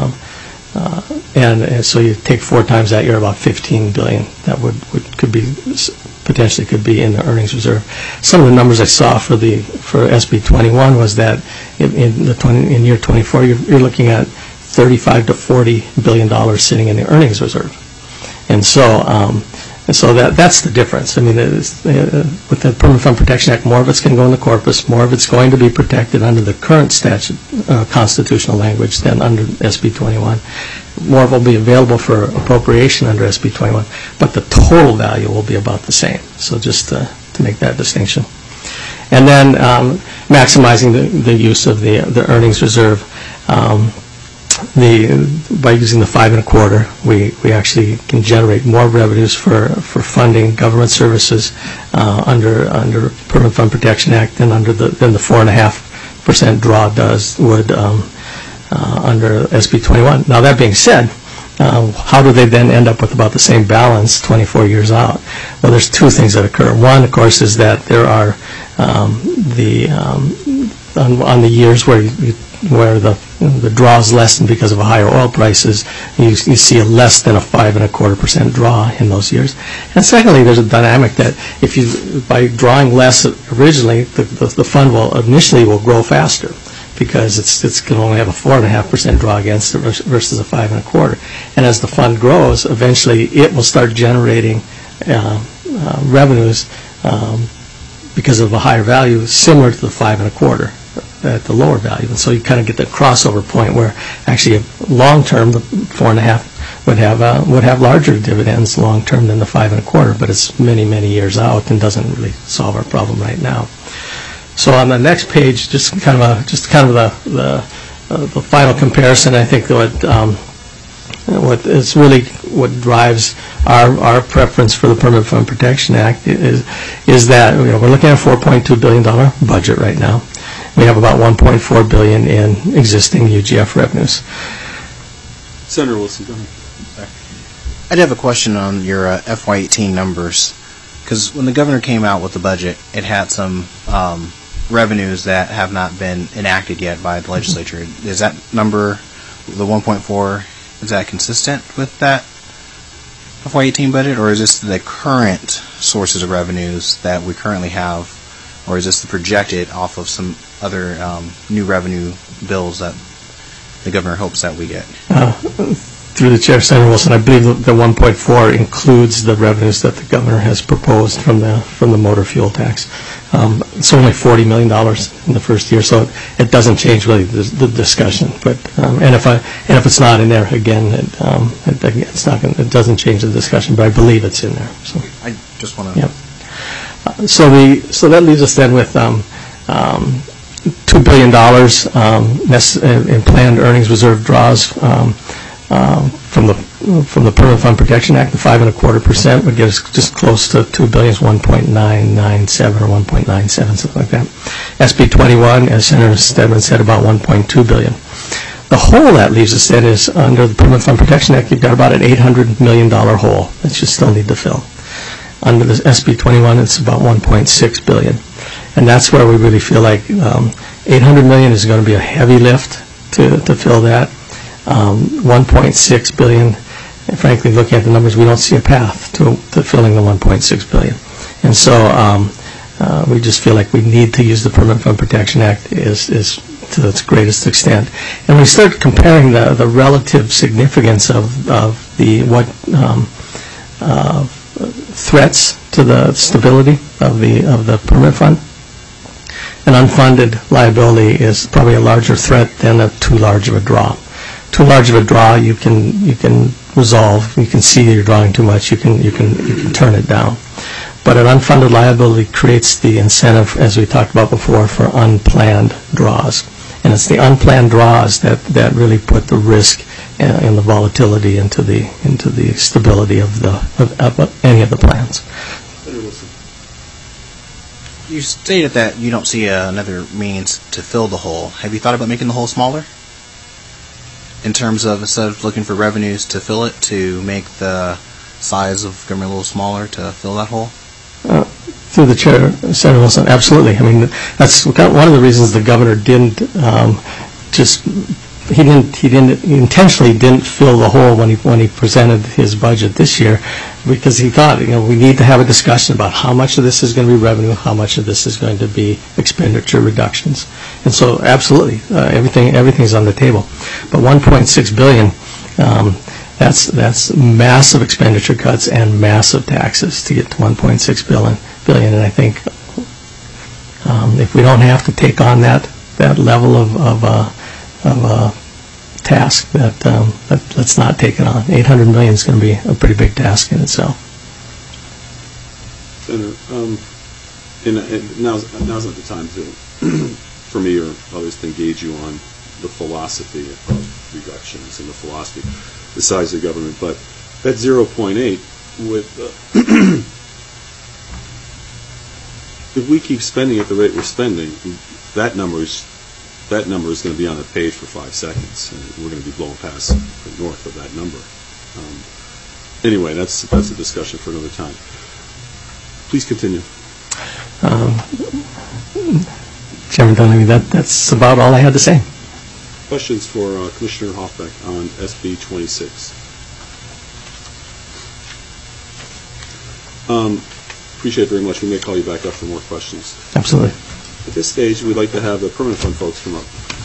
And so you take 4 times that, you're about $15 billion. That potentially could be in the earnings reserve. Some of the numbers I saw for SB 21 was that in year 24 you're looking at $35 to $40 billion sitting in the earnings reserve, and so that's the difference. I mean, with the Permanent Fund Protection Act, more of it's going to go in the corpus, more of it's going to be protected under the current constitutional language than under SB 21. More of it will be available for appropriation under SB 21, but the total value will be about the same. So just to make that distinction. And then maximizing the use of the earnings reserve. By using the 5 1/4, we actually can generate more revenues for funding government services under Permanent Fund Protection Act than the 4.5% draw would under SB 21. Now, that being said, how do they then end up with about the same balance 24 years out? Well, there's 2 things that occur. One, of course, is that there are on the years where the draw is lessened because of higher oil prices, you see a less than a 5 1/4% draw in those years. And secondly, there's a dynamic that by drawing less originally, the fund initially will grow faster because it's going to only have a 4.5% draw against it versus a 5 1/4. And as the fund grows, eventually it will start generating revenues because of a higher value similar to the 5 1/4. At the lower value, and so you kind of get the crossover point where actually long term the would have larger dividends long term than the 5 1/4, but it's many, many years out and doesn't really solve our problem right now. So on the next page, just kind of the final comparison. I think what is really what drives our preference for the Permanent Fund Protection Act is that we're looking at a $4.2 billion budget right now. We have about $1.4 billion in existing UGF revenues. Senator Wilson, go ahead. I did have a question on your FY18 numbers, because when the governor came out with the budget, it had some revenues that have not been enacted yet by the legislature. Is that number, the 1.4, is that consistent with that FY18 budget, or is this the current sources of revenues that we currently have, or is this the projected off of some other new revenue bills that the governor hopes that we get? Through the chair, Senator Wilson, I believe the 1.4 includes the revenues that the governor has proposed from the motor fuel tax. It's only $40 million in the first year, so it doesn't change really the discussion. But and if it's not in there, again, it doesn't change the discussion. But I believe it's in there. So I just want to. Yep. So that leaves us then with $2 billion in planned earnings reserve draws. From the Permanent Fund Protection Act, the 5 1/4% would give us just close to $2 billion, 1.997 or 1.97, something like that. SB 21, as Senator Stedman said, about $1.2 billion. The hole that leaves us then is under the Permanent Fund Protection Act. You've got about an $800 million hole that you still need to fill. Under the SB 21, it's about $1.6 billion, and that's where we really feel like $800 million is going to be a heavy lift to fill that. 1.6 billion, and frankly, looking at the numbers, we don't see a path to filling the 1.6 billion. And so we just feel like we need to use the Permanent Fund Protection Act is to its greatest extent. And we start comparing the relative significance of the threats to the stability of the Permanent Fund. An unfunded liability is probably a larger threat than a too large of a draw. Too large of a draw, you can resolve. You can see you're drawing too much. You can turn it down. But an unfunded liability creates the incentive, as we talked about before, for unplanned draws. And it's the unplanned draws that really put the risk and the volatility into the stability of any of the plans. You stated that you don't see another means to fill the hole. Have you thought about making the hole smaller? In terms of, instead of looking for revenues to fill it, to make the size of government a little smaller to fill that hole? Through the chair, Senator Wilson, absolutely. I mean, that's one of the reasons the governor didn't he intentionally didn't fill the hole when he presented his budget this year, because he thought, we need to have a discussion about how much of this is going to be revenue, how much of this is going to be expenditure reductions. And so, absolutely, everything's on the table. But 1.6 billion, that's massive expenditure cuts and massive taxes to get to 1.6 billion. And I think if we don't have to take on that level of task, let's not take it on. 800 million is going to be a pretty big task in itself. Senator, now's not the time for me or others to engage you on the philosophy of reductions and the philosophy, the size of the government, but that 0.8 with if we keep spending at the rate we're spending, that number is going to be on the page for 5 seconds, and we're going to be blowing past north of that number. Anyway, that's a discussion for another time. Please continue. Chairman Dunleavy, that's about all I had to say. Questions for Commissioner Hoffbeck on SB 26? Appreciate it very much. We may call you back up for more questions. Absolutely. At this stage, we'd like to have the Permanent Fund folks come up.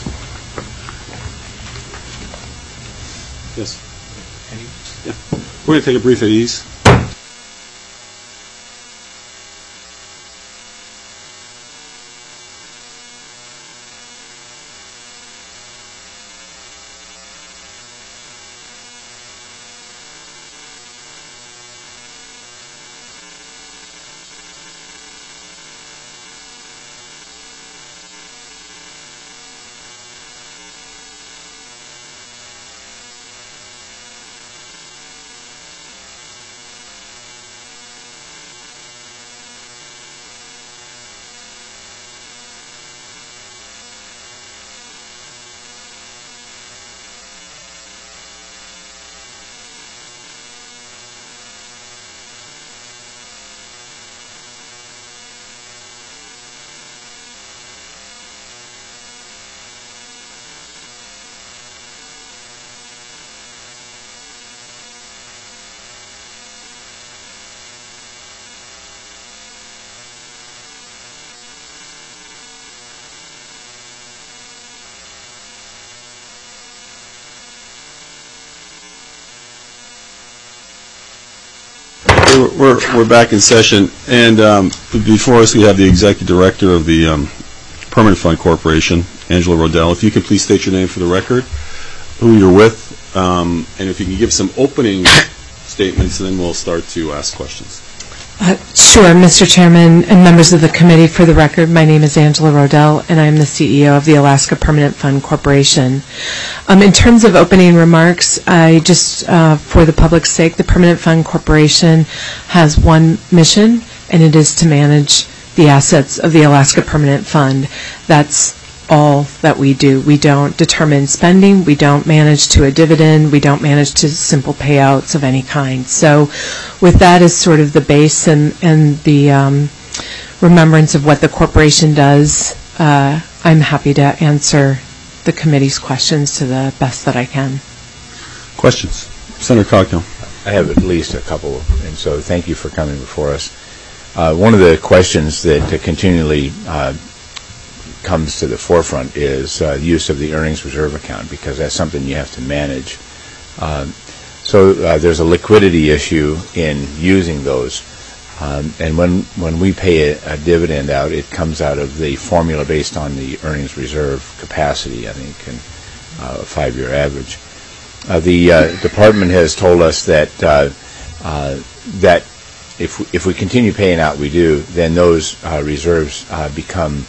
Yes. Yeah. We're going to take a brief at ease. Okay, we're back in session, and before us we have the Executive Director of the Permanent Fund Corporation, Angela Rodell. If you could please state your name for the record, who you're with, and if you can give some opening statements, and then we'll start to ask questions. Sure, Mr. Chairman and members of the committee. For the record, my name is Angela Rodell, and I am the CEO of the Alaska Permanent Fund Corporation. In terms of opening remarks, I just, for the public's sake, the Permanent Fund Corporation has one mission, and it is to manage the assets of the Alaska Permanent Fund. That's all that we do. We don't determine spending. We don't manage to a dividend. We don't manage to simple payouts of any kind. So with that as sort of the base and the remembrance of what the corporation does, I'm happy to answer the committee's questions to the best that I can. Questions? Senator Coghill. I have at least a couple, and so thank you for coming before us. One of the questions that continually comes to the forefront is use of the earnings reserve account, because that's something you have to manage. So there's a liquidity issue in using those. And when we pay a dividend out, it comes out of the formula based on the earnings reserve capacity, I think, and a 5-year average. The department has told us that that if we continue paying out, then those reserves become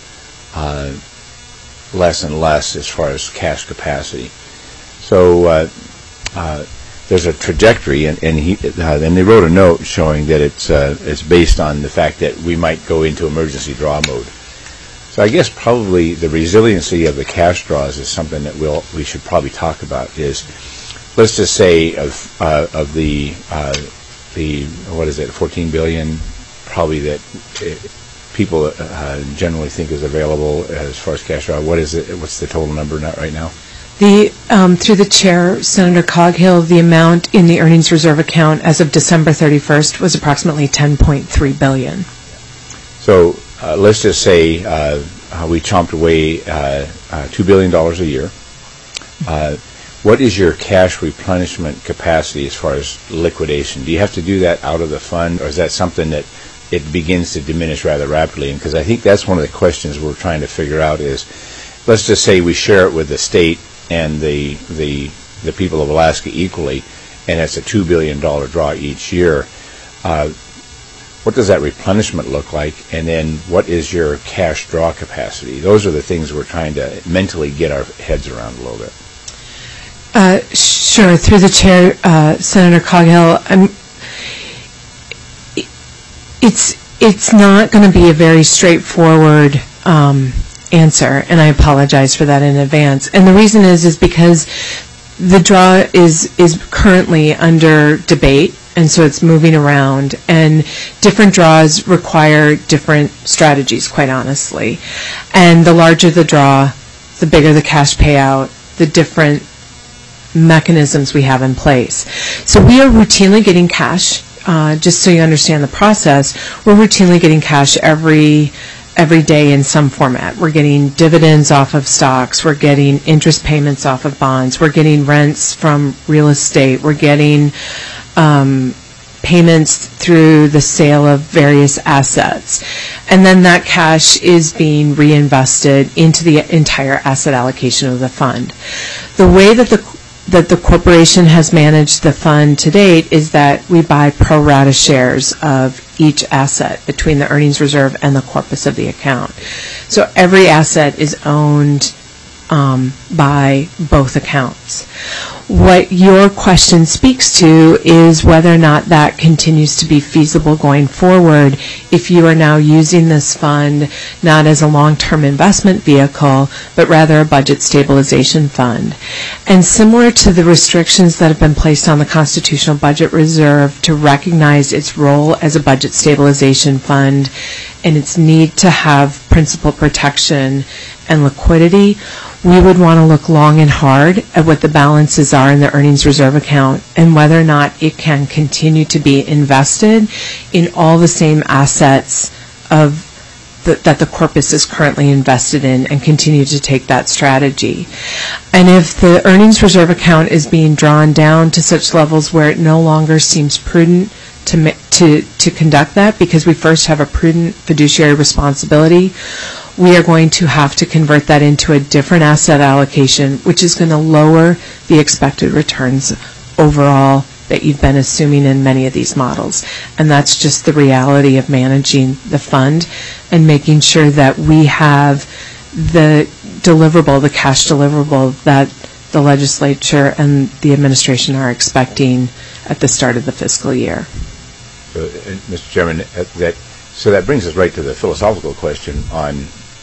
less and less as far as cash capacity. So there's a trajectory, and they wrote a note showing that it's based on the fact that we might go into emergency draw mode. So I guess probably the resiliency of the cash draws is something that we should probably talk about. Let's just say of the what is it, 14 billion, probably that people generally think is available as far as cash draw. What is it? What's the total number right now? Through the chair, Senator Coghill, the amount in the earnings reserve account as of December 31st was approximately $10.3 billion. So let's just say we chomped away $2 billion a year. What is your cash replenishment capacity as far as liquidation? Do you have to do that out of the fund, or is that something that it begins to diminish rather rapidly? Because I think that's one of the questions we're trying to figure out is, let's just say we share it with the state and the people of Alaska equally, and it's a $2 billion draw each year. What does that replenishment look like, and then what is your cash draw capacity? Those are the things we're trying to mentally get our heads around a little bit. Sure. Through the chair, Senator Coghill, it's not going to be a very straightforward answer, and I apologize for that in advance. And the reason is because the draw is currently under debate, and so it's moving around, and different draws require different strategies, quite honestly. And the larger the draw, the bigger the cash payout, the different mechanisms we have in place. So we are routinely getting cash, just so you understand the process, we're routinely getting cash every day in some format. We're getting dividends off of stocks, we're getting interest payments off of bonds, we're getting rents from real estate, we're getting payments through the sale of various assets. And then that cash is being reinvested into the entire asset allocation of the fund. The way that the corporation has managed the fund to date is that we buy pro rata shares of each asset between the earnings reserve and the corpus of the account. So every asset is owned by both accounts. What your question speaks to is whether or not that continues to be feasible going forward if you are now using this fund not as a long-term investment vehicle, but rather a budget stabilization fund. And similar to the restrictions that have been placed on the Constitutional Budget Reserve to recognize its role as a budget stabilization fund and its need to have principal protection and liquidity, we would want to look long and hard at what the balances are in the earnings reserve account and whether or not it can continue to be invested in all the same assets that the corpus is currently invested in and continue to take that strategy. And if the earnings reserve account is being drawn down to such levels where it no longer seems prudent to to conduct that, because we first have a prudent fiduciary responsibility. We are going to have to convert that into a different asset allocation, which is going to lower the expected returns overall that you've been assuming in many of these models. And that's just the reality of managing the fund and making sure that we have the deliverable, the cash deliverable that the legislature and the administration are expecting at the start of the fiscal year. So, Mr. Chairman, that brings us right to the philosophical question on,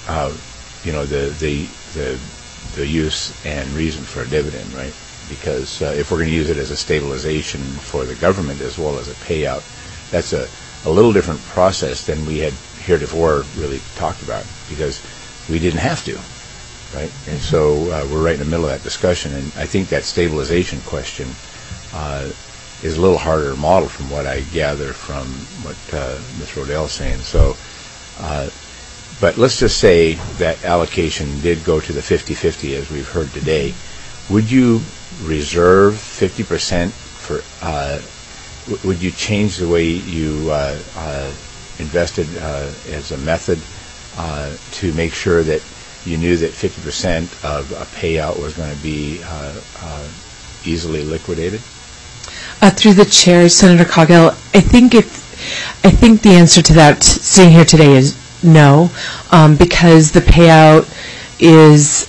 the use and reason for a dividend, right? Because if we're going to use it as a stabilization for the government as well as a payout, that's a little different process than we had heretofore really talked about, because we didn't have to, right? And so we're right in the middle of that discussion, and I think that stabilization question is a little harder to model from what I gather from what Ms. Rodell is saying. So, but let's just say that allocation did go to the 50-50 as we've heard today. Would you reserve 50% for, would you change the way you invested as a method to make sure that you knew that 50% of a payout was going to be easily liquidated? Through the chair, Senator Coghill, I think the answer to that sitting here today is no, because the payout is,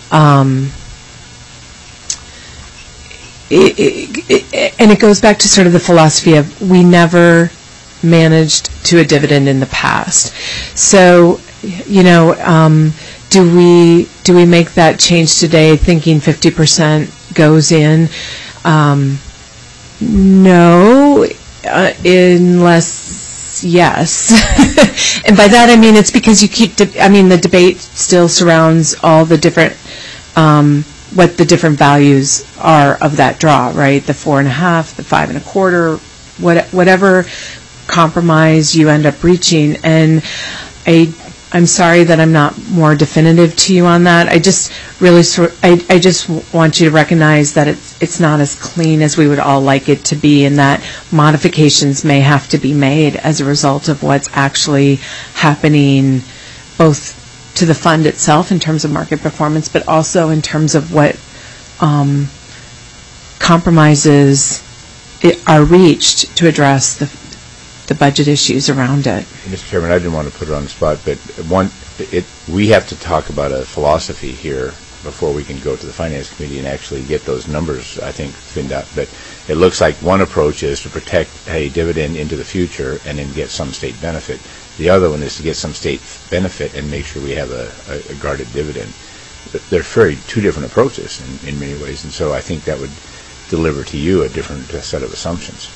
and it goes back to sort of the philosophy of we never managed to a dividend in the past. So, do we make that change today thinking 50% goes in? No, unless yes. And by that I mean it's because you keep, the debate still surrounds all the different, what the different values are of that draw, right? The 4.5, the 5.25, whatever compromise you end up reaching. And I'm sorry that I'm not more definitive to you on that. I just really I just want you to recognize that it's not as clean as we would all like it to be, and that modifications may have to be made as a result of what's actually happening, both to the fund itself in terms of market performance, but also in terms of what compromises are reached to address the budget issues around it. Mr. Chairman, I didn't want to put it on the spot, but we have to talk about a philosophy here before we can go to the Finance Committee and actually get those numbers, I think, thinned out. But it looks like one approach is to protect a dividend into the future and then get some state benefit. The other one is to get some state benefit and make sure we have a guarded dividend. They're two different approaches in many ways, and so I think that would deliver to you a different set of assumptions.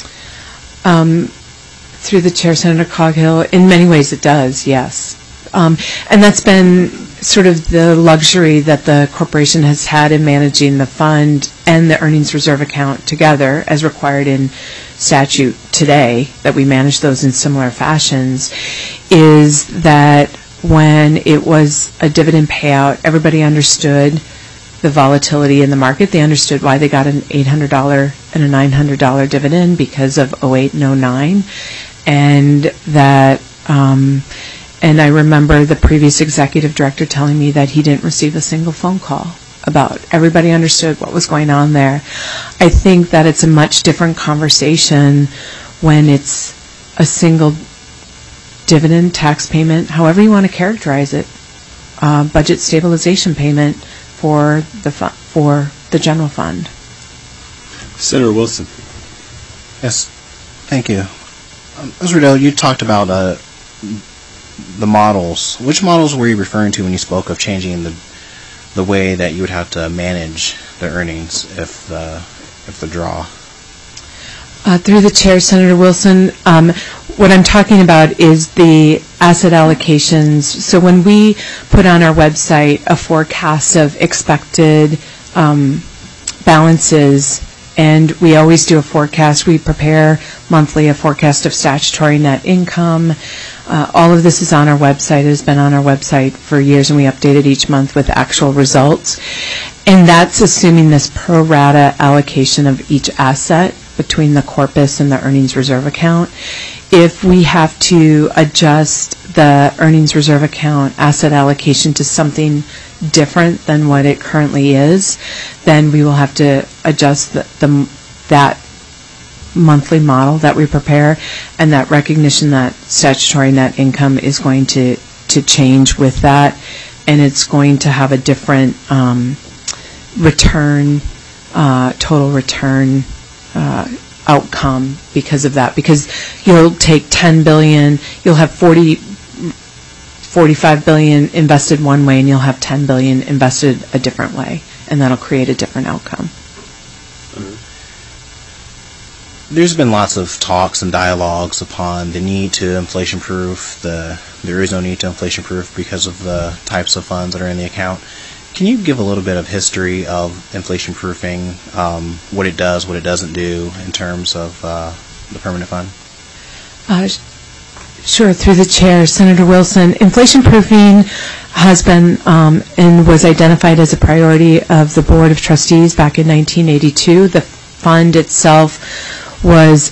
Through the chair, Senator Coghill, in many ways it does, yes. And that's been sort of the luxury that the corporation has had in managing the fund and the earnings reserve account together, as required in statute today, that we manage those in similar fashions, is that when it was a dividend payout, everybody understood the volatility in the market. They understood why they got an $800 and a $900 dividend because of 2008 and 2009. And that, and I remember the previous executive director telling me that he didn't receive a single phone call about. Everybody understood what was going on there. I think that it's a much different conversation when it's a single dividend, tax payment, however you want to characterize it, budget stabilization payment for the general fund. Senator Wilson. Yes, thank you. Ms. Rodell, you talked about the models. Which models were you referring to when you spoke of changing the way that you would have to manage the earnings if the draw? Through the chair, Senator Wilson, what I'm talking about is the asset allocations. So when we put on our website a forecast of expected balances And we always do a forecast. We prepare monthly a forecast of statutory net income. All of this is on our website. It has been on our website for years, and we update it each month with actual results. And that's assuming this pro rata allocation of each asset between the corpus and the earnings reserve account. If we have to adjust the earnings reserve account asset allocation to something different than what it currently is, then we will have to adjust that monthly model that we prepare, and that recognition that statutory net income is going to change with that, and it's going to have a different return, total return outcome because of that. Because you'll take $10 billion, you'll have 45 billion invested one way, and you'll have 10 billion invested a different way, and that'll create a different outcome. There's been lots of talks and dialogues upon the need to inflation-proof. There is no need to inflation-proof because of the types of funds that are in the account. Can you give a little bit of history of inflation-proofing, what it does, what it doesn't do in terms of the permanent fund? Sure, through the chair, Senator Wilson. Inflation-proofing has been and was identified as a priority of the Board of Trustees back in 1982. The fund itself was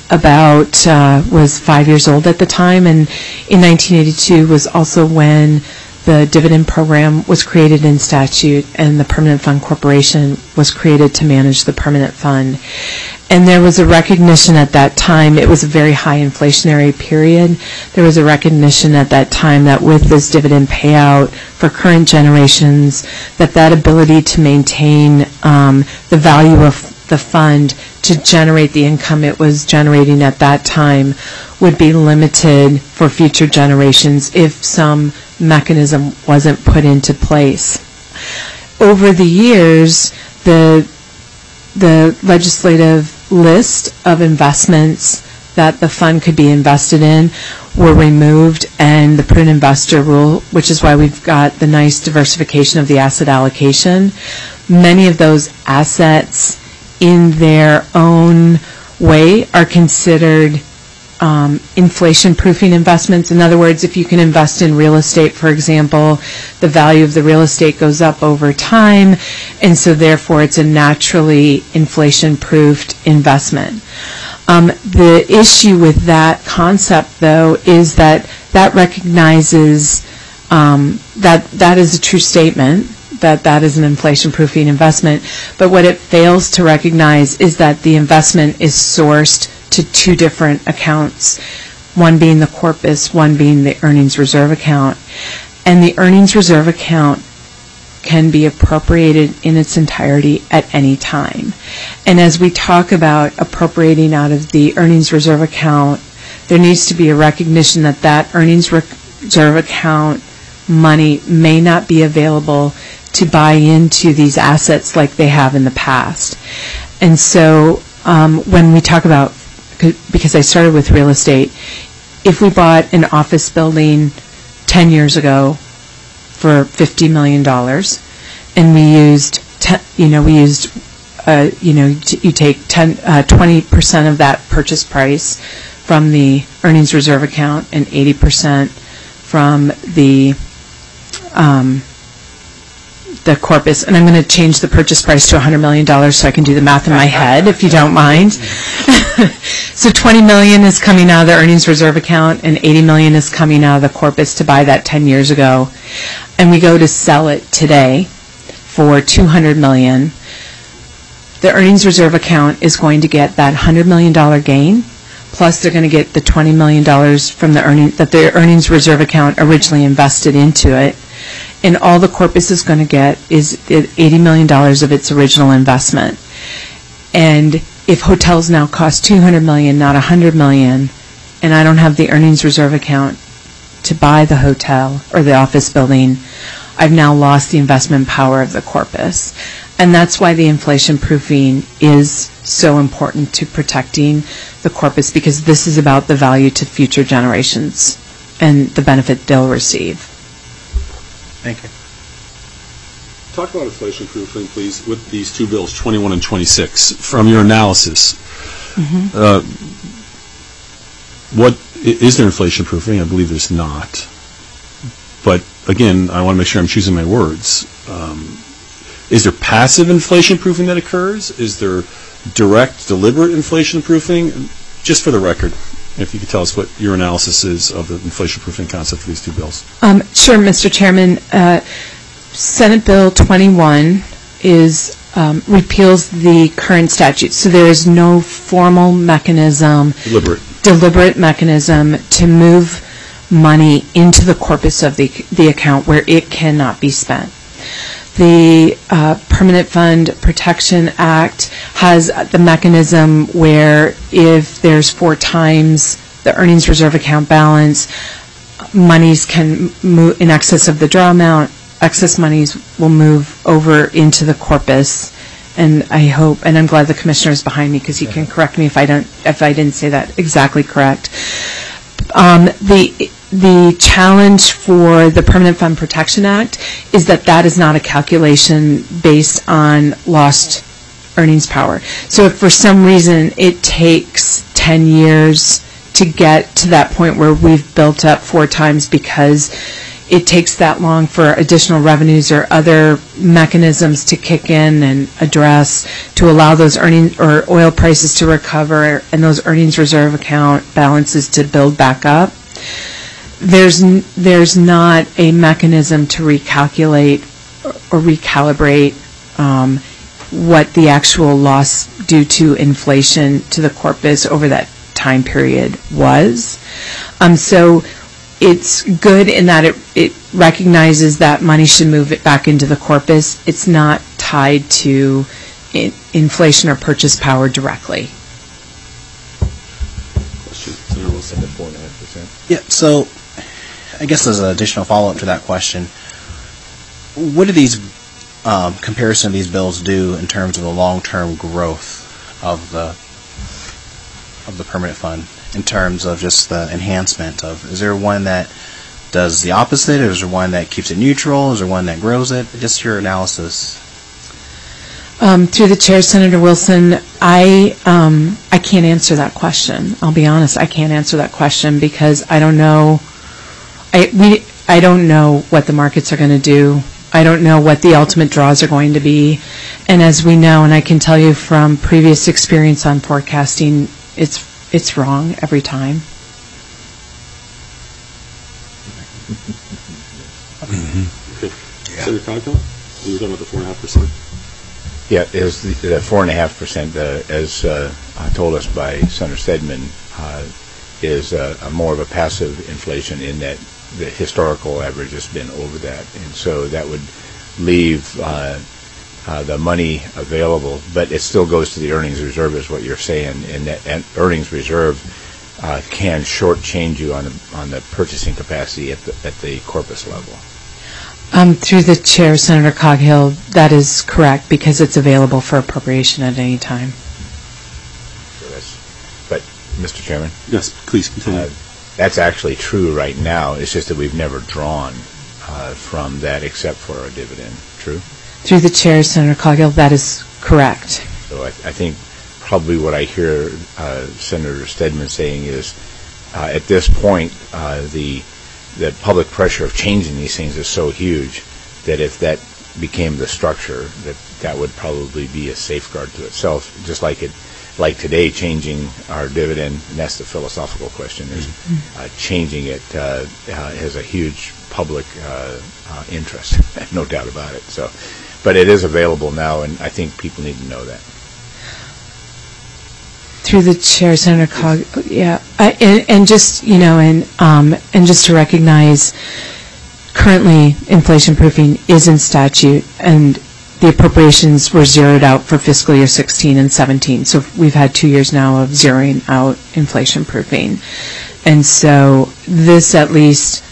5 years old at the time, and in 1982 was also when the dividend program was created in statute, and the Permanent Fund Corporation was created to manage the permanent fund. And there was a recognition at that time, it was a very high inflationary period, there was a recognition at that time that with this dividend payout for current generations, that ability to maintain the value of the fund to generate the income it was generating at that time would be limited for future generations if some mechanism wasn't put into place. Over the years, the legislative list of investments that the fund could be invested in were removed, and the prudent investor rule, which is why we've got the nice diversification of the asset allocation. Many of those assets in their own way are considered inflation-proofing investments. In other words, if you can invest in real estate, for example, the value of the real estate goes up over time, and so therefore it's a naturally inflation-proofed investment. The issue with that concept, though, is that recognizes that is a true statement, that is an inflation-proofing investment, but what it fails to recognize is that the investment is sourced to two different accounts, one being the corpus, one being the earnings reserve account. And the earnings reserve account can be appropriated in its entirety at any time. And as we talk about appropriating out of the earnings reserve account, there needs to be a recognition that that earnings reserve account money may not be available to buy into these assets like they have in the past. And so when we talk about, because I started with real estate, if we bought an office building 10 years ago for $50 million, and we used, you take 20% of that purchase price from the earnings reserve account and 80% from the corpus, and I'm going to change the purchase price to $100 million so I can do the math in my head, if you don't mind. So $20 million is coming out of the earnings reserve account, and $80 million is coming out of the corpus to buy that 10 years ago. And we go to sell it today for $200 million. The earnings reserve account is going to get that $100 million gain, plus they're going to get the $20 million from the earnings reserve account originally invested into it. And all the corpus is going to get is $80 million of its original investment. And if hotels now cost $200 million, not $100 million, and I don't have the earnings reserve account to buy the hotel or the office building, I've now lost the investment power of the corpus. And that's why the inflation proofing is so important to protecting the corpus, because this is about the value to future generations and the benefit they'll receive. Thank you. Talk about inflation proofing, please, with these two bills, 21 and 26. From your analysis, what is there inflation proofing? I believe there's not. But again, I want to make sure I'm choosing my words. Is there passive inflation proofing that occurs? Is there direct, deliberate inflation proofing? Just for the record, if you could tell us what your analysis is of the inflation proofing concept for these two bills. Sure, Mr. Chairman. Senate Bill 21 repeals the current statute, so there is no formal mechanism, deliberate mechanism to move money into the corpus of the account where it cannot be spent. The Permanent Fund Protection Act has the mechanism where if there's 4 times the earnings reserve account balance, monies can move in excess of the draw amount. Excess monies will move over into the corpus, and I hope, and I'm glad the commissioner is behind me because he can correct me if I didn't say that exactly correct. The challenge for the Permanent Fund Protection Act is that is not a calculation based on lost earnings power. So if for some reason it takes 10 years to get to that point where we've built up 4 times because it takes that long for additional revenues or other mechanisms to kick in and address to allow those earnings or oil prices to recover and those earnings reserve account balances to build back up. There's not a mechanism to recalculate or recalibrate what the actual loss due to inflation to the corpus over that time period was. So it's good in that it recognizes that money should move it back into the corpus. It's not tied to inflation or purchase power directly. Question, Senator Wilson. 4.5%. Yeah, so I guess as an additional follow-up to that question, what do these comparison of these bills do in terms of the long-term growth of the permanent fund, in terms of just the enhancement of, is there one that does the opposite, or is there one that keeps it neutral, is there one that grows it? Just your analysis. Through the chair, Senator Wilson, I can't answer that question. I'll be honest, I can't answer that question because I don't know. I don't know what the markets are going to do. I don't know what the ultimate draws are going to be. And as we know, and I can tell you from previous experience on forecasting, it's wrong every time. Okay. Yeah. Senator Coghill, you were talking about the 4.5%. Yeah, is the 4.5%, as told us by Senator Stedman, is more of a passive inflation in that the historical average has been over that, and so that would leave the money available, but it still goes to the earnings reserve, is what you're saying, and that earnings reserve can shortchange you on the purchasing capacity at the corpus level. Through the chair, Senator Coghill, that is correct because it's available for appropriation at any time. But, Mr. Chairman? Yes, please continue. That's actually true right now. It's just that we've never drawn from that except for a dividend. True? Through the chair, Senator Coghill, that is correct. So I think probably what I hear Senator Stedman saying is at this point the public pressure of changing these things is so huge that if that became the structure, that would probably be a safeguard to itself, just like today changing our dividend, and that's the philosophical question, is changing it has a huge public interest, no doubt about it. So, but it is available now, and I think people need to know that. Through the chair, Senator Coghill, yeah, and just and just to recognize, currently inflation proofing is in statute, and the appropriations were zeroed out for fiscal year 16 and 17. So we've had 2 years now of zeroing out inflation proofing. And so this at least,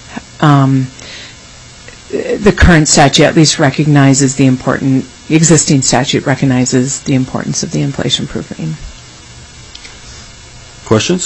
the current statute at least recognizes the existing statute recognizes the importance of the inflation proofing. Questions?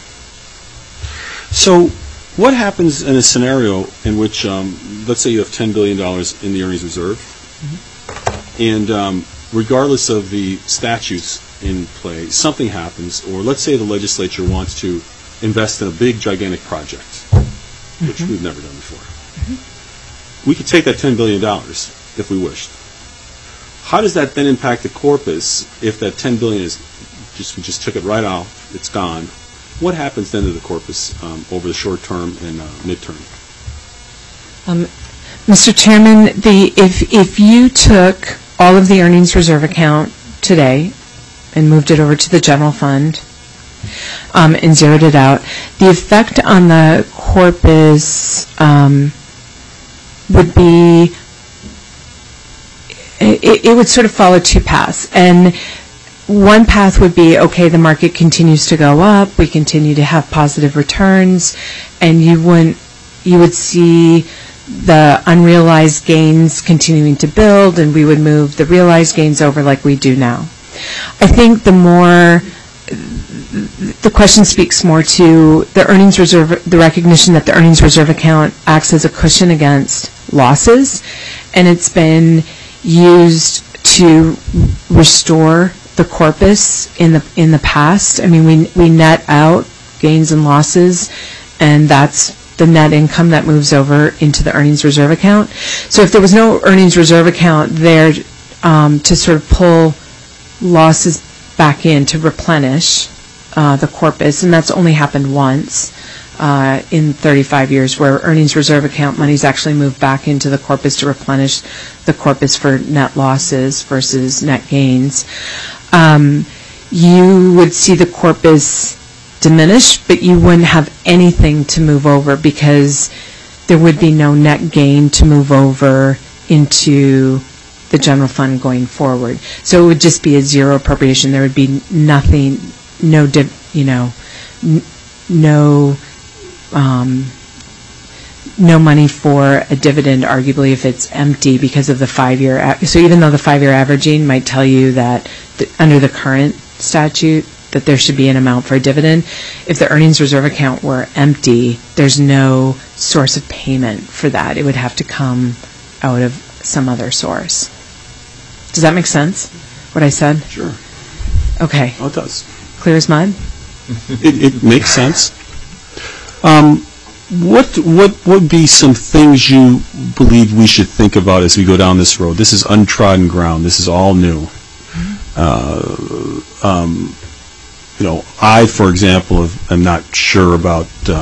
So what happens in a scenario in which, let's say you have $10 billion in the earnings reserve, And regardless of the statutes in play, something happens, or let's say the legislature wants to invest in a big, gigantic project, which we've never done before. We could take that $10 billion if we wished. How does that then impact the corpus if that $10 billion is we just took it right off, it's gone? What happens then to the corpus over the short term and midterm? Mr. Chairman, if you took all of the earnings reserve account today and moved it over to the general fund and zeroed it out, the effect on the corpus would be, it would sort of follow two paths. And one path would be, okay, the market continues to go up, we continue to have positive returns, and you would see the unrealized gains continuing to build, and we would move the realized gains over like we do now. I think the question speaks more to the earnings reserve, the recognition that the earnings reserve account acts as a cushion against losses, and it's been used to restore the corpus in the past. I mean, we net out gains and losses, and that's the net income that moves over into the earnings reserve account. So if there was no earnings reserve account there to sort of pull losses back in to replenish the corpus, and that's only happened once in 35 years, where earnings reserve account money's actually moved back into the corpus to replenish the corpus for net losses versus net gains. You would see the corpus diminish, but you wouldn't have anything to move over because there would be no net gain to move over into the general fund going forward. So it would just be a zero appropriation. There would be nothing, no money for a dividend, arguably, if it's empty because of the 5-year. So even though the 5-year averaging might tell you that under the current statute that there should be an amount for a dividend, if the earnings reserve account were empty, there's no source of payment for that. It would have to come out of some other source. Does that make sense, what I said? Sure. Okay. Oh, it does. Clear as mud? It makes sense. What would be some things you believe we should think about as we go down this road? This is untrodden ground. This is all new. I, for example, am not sure about.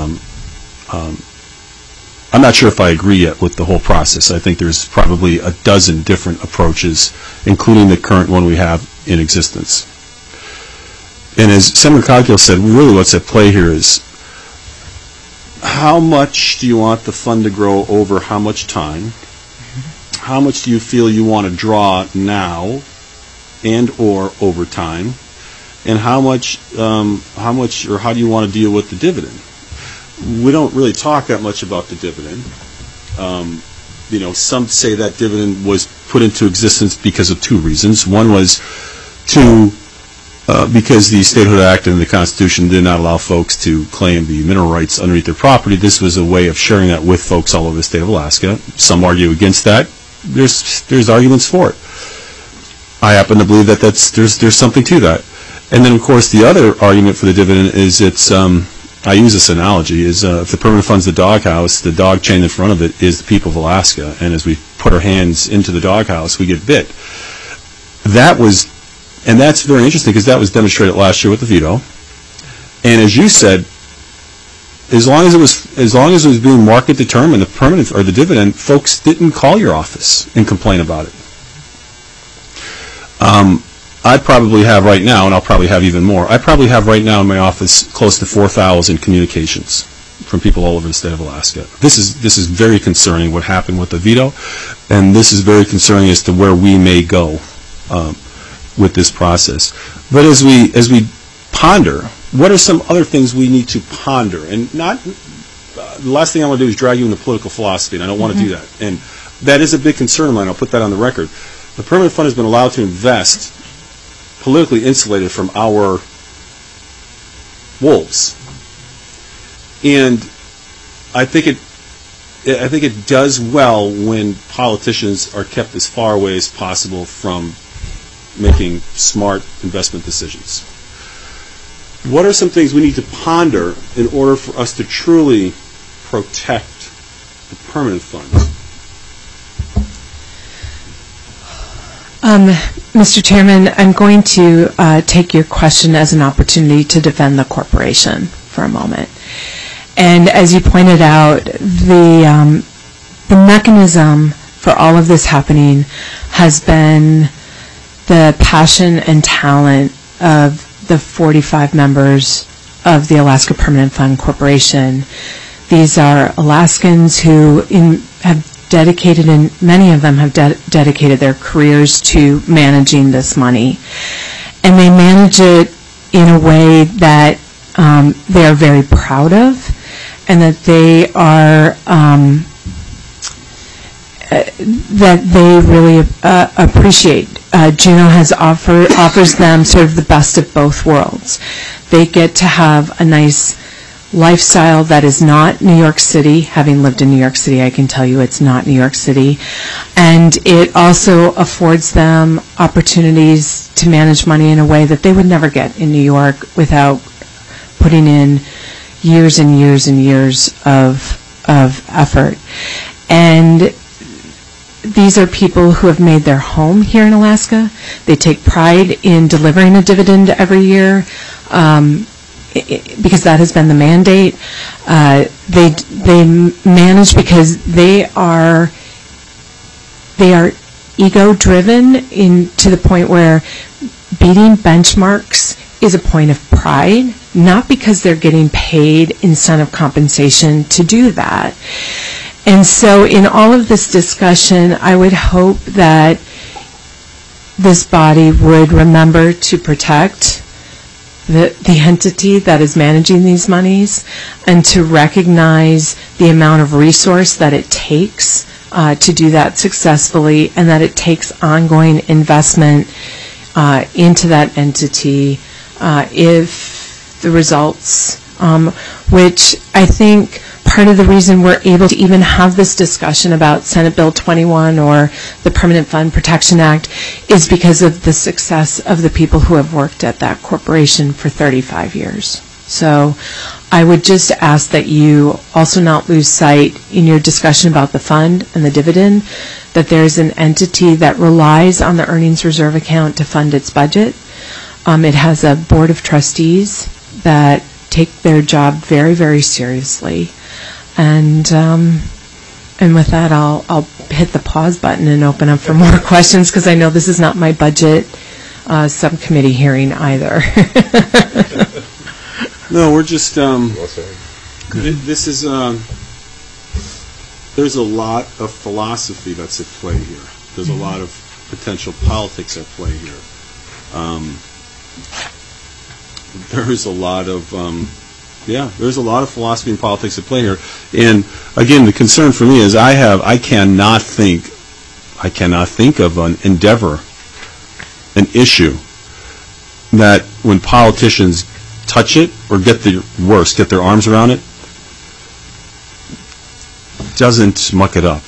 I'm not sure if I agree yet with the whole process. I think there's probably a dozen different approaches, including the current one we have in existence. And as Senator Coghill said, really what's at play here is how much do you want the fund to grow over how much time? How much do you feel you want to draw now and or over time? And how do you want to deal with the dividend? We don't really talk that much about the dividend. Some say that dividend was put into existence because of two reasons. One was because the Statehood Act and the Constitution did not allow folks to claim the mineral rights underneath their property. This was a way of sharing that with folks all over the state of Alaska. Some argue against that. There's arguments for it. I happen to believe that there's something to that. And then, of course, the other argument for the dividend is I use this analogy, is if the permanent fund's the doghouse, the dog chain in front of it is the people of Alaska. And as we put our hands into the doghouse, we get bit. And that's very interesting because that was demonstrated last year with the veto. And as you said, as long as it was being market determined, the permanent or the dividend, folks didn't call your office and complain about it. I probably have right now, and I'll probably have even more, I probably have right now in my office close to 4,000 communications from people all over the state of Alaska. This is very concerning what happened with the veto, and this is very concerning as to where we may go with this process. But as we ponder, what are some other things we need to ponder? And not the last thing I want to do is drag you into political philosophy, and I don't want to do that. And that is a big concern of mine. I'll put that on the record. The permanent fund has been allowed to invest politically insulated from our wolves. And I think I think it does well when politicians are kept as far away as possible from making smart investment decisions. What are some things we need to ponder in order for us to truly protect the permanent funds? Mr. Chairman, I'm going to take your question as an opportunity to defend the corporation for a moment. And as you pointed out, the mechanism for all of this happening has been the passion and talent of the 45 members of the Alaska Permanent Fund Corporation. These are Alaskans who have dedicated, and many of them have dedicated their careers to managing this money. And they manage it in a way that they are very proud of, and that they are that they really appreciate. Juneau offers them sort of the best of both worlds. They get to have a nice lifestyle that is not New York City. Having lived in New York City, I can tell you it's not New York City. And it also affords them opportunities to manage money in a way that they would never get in New York without putting in years and years and years of effort. And these are people who have made their home here in Alaska. They take pride in delivering a dividend every year because that has been the mandate. They manage because they are ego-driven to the point where beating benchmarks is a point of pride, not because they're getting paid incentive compensation to do that. And so in all of this discussion, I would hope that this body would remember to protect the entity that is managing these monies, and to recognize the amount of resource that it takes to do that successfully, and that it takes ongoing investment into that entity if the results, which I think part of the reason we're able to even have this discussion about Senate Bill 21 or the Permanent Fund Protection Act is because of the success of the people who have worked at that corporation for 35 years. So I would just ask that you also not lose sight in your discussion about the fund and the dividend that there's an entity that relies on the earnings reserve account to fund its budget. It has a board of trustees that take their job very, very seriously. And with that, I'll hit the pause button and open up for more questions, because I know this is not my budget subcommittee hearing either. No, we're just, this is, there's a lot of philosophy that's at play here. There's a lot of potential politics at play here. There's a lot of, there's a lot of philosophy and politics at play here. And again, the concern for me is I cannot think of an endeavor, an issue, that when politicians touch it or get their arms around it, doesn't muck it up.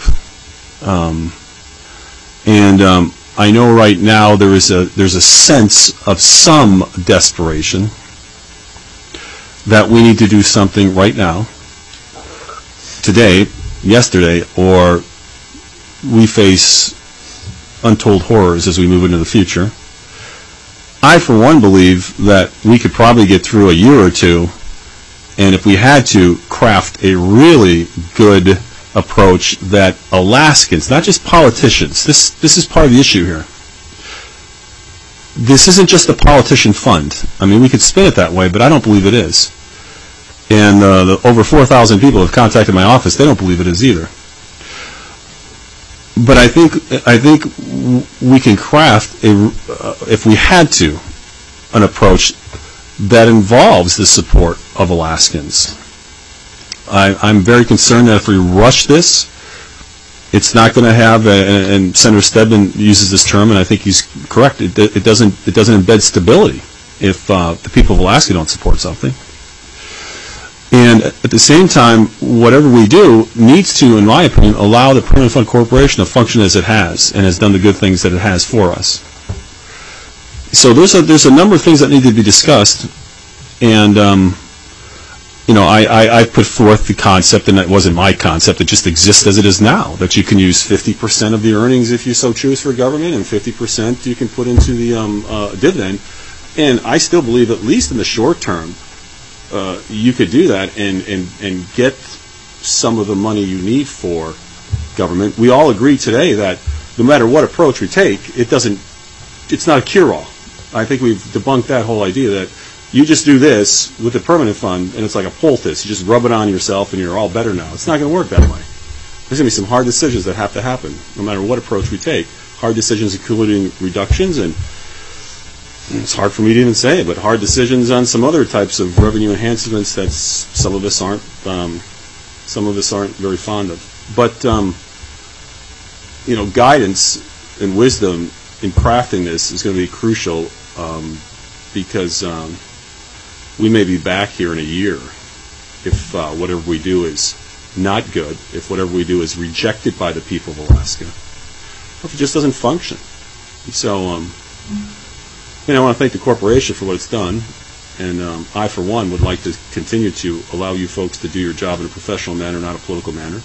I know right now there's a sense of some desperation that we need to do something right now, today, yesterday, or we face untold horrors as we move into the future. I, for one, believe that we could probably get through a year or two, and if we had to, craft a really good approach that Alaskans, not just politicians, this is part of the issue here. This isn't just a politician fund. I mean, we could spin it that way, but I don't believe it is. And the over 4,000 people have contacted my office. They don't believe it is either. But I think we can craft if we had to, an approach that involves the support of Alaskans. I'm very concerned that if we rush this, it's not going to have, and Senator Stedman uses this term, and I think he's correct. It doesn't embed stability if the people of Alaska don't support something. And at the same time, whatever we do needs to, in my opinion, allow the Permanent Fund Corporation to function as it has and has done the good things that it has for us. So there's a number of things that need to be discussed, and I put forth the concept, and that wasn't my concept, it just exists as it is now, that you can use 50% of the earnings if you so choose for government, and 50% you can put into the dividend. And I still believe, at least in the short term, you could do that and get some of the money you need for government. We all agree today that no matter what approach we take, it's not a cure-all. I think we've debunked that whole idea that you just do this with the permanent fund, and it's like a poultice. You just rub it on yourself, and you're all better now. It's not going to work that way. There's going to be some hard decisions that have to happen, no matter what approach we take. Hard decisions including reductions, and it's hard for me to even say it, but hard decisions on some other types of revenue enhancements that some of us aren't very fond of. But guidance and wisdom in crafting this is going to be crucial, because we may be back here in a year if whatever we do is not good, if whatever we do is rejected by the people of Alaska, or if it just doesn't function. So I want to thank the corporation for what it's done, and I, for one, would like to continue to allow you folks to do your job in a professional manner, not a political manner.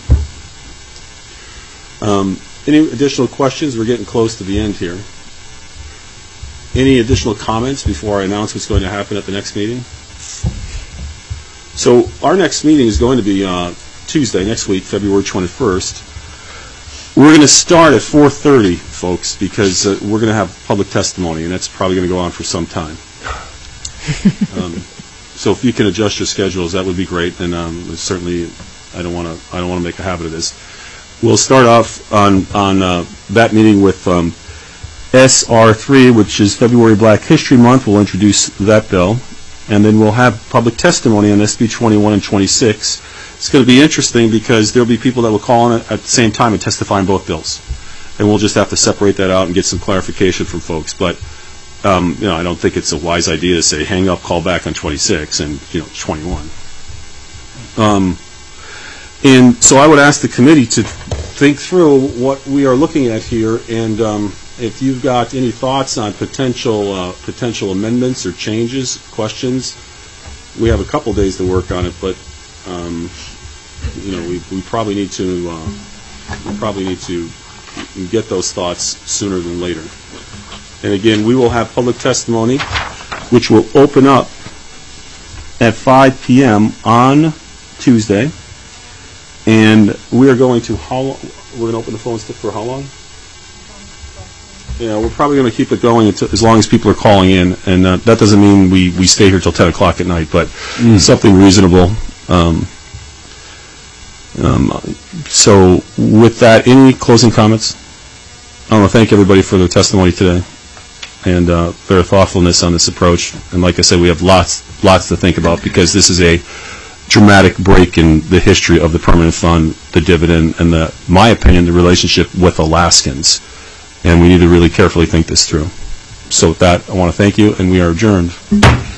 Any additional questions? We're getting close to the end here. Any additional comments before I announce what's going to happen at the next meeting? So our next meeting is going to be Tuesday next week, February 21st. We're going to start at 4:30, folks, because we're going to have public testimony, and that's probably going to go on for some time. So if you can adjust your schedules, that would be great. And certainly, I don't want to make a habit of this. We'll start off on that meeting with SR3, which is February Black History Month. We'll introduce that bill, and then we'll have public testimony on SB 21 and 26. It's going to be interesting because there'll be people that will call on it at the same time and testify on both bills, and we'll just have to separate that out and get some clarification from folks. But I don't think it's a wise idea to say hang up, call back on 26 and 21. And so I would ask the committee to think through what we are looking at here, and if you've got any thoughts on potential amendments or changes, questions, we have a couple days to work on it, but we probably need to get those thoughts sooner than later. And again, we will have public testimony, which will open up at 5 p.m. on Tuesday, and we are going to we're going to open the phones for how long? Yeah, we're probably going to keep it going as long as people are calling in, and that doesn't mean we stay here till 10 o'clock at night, but something reasonable. So with that, any closing comments? I want to thank everybody for their testimony today and their thoughtfulness on this approach. And like I said, we have lots to think about, because this is a dramatic break in the history of the permanent fund, the dividend, and my opinion, the relationship with Alaskans. And we need to really carefully think this through. So with that, I want to thank you, and we are adjourned.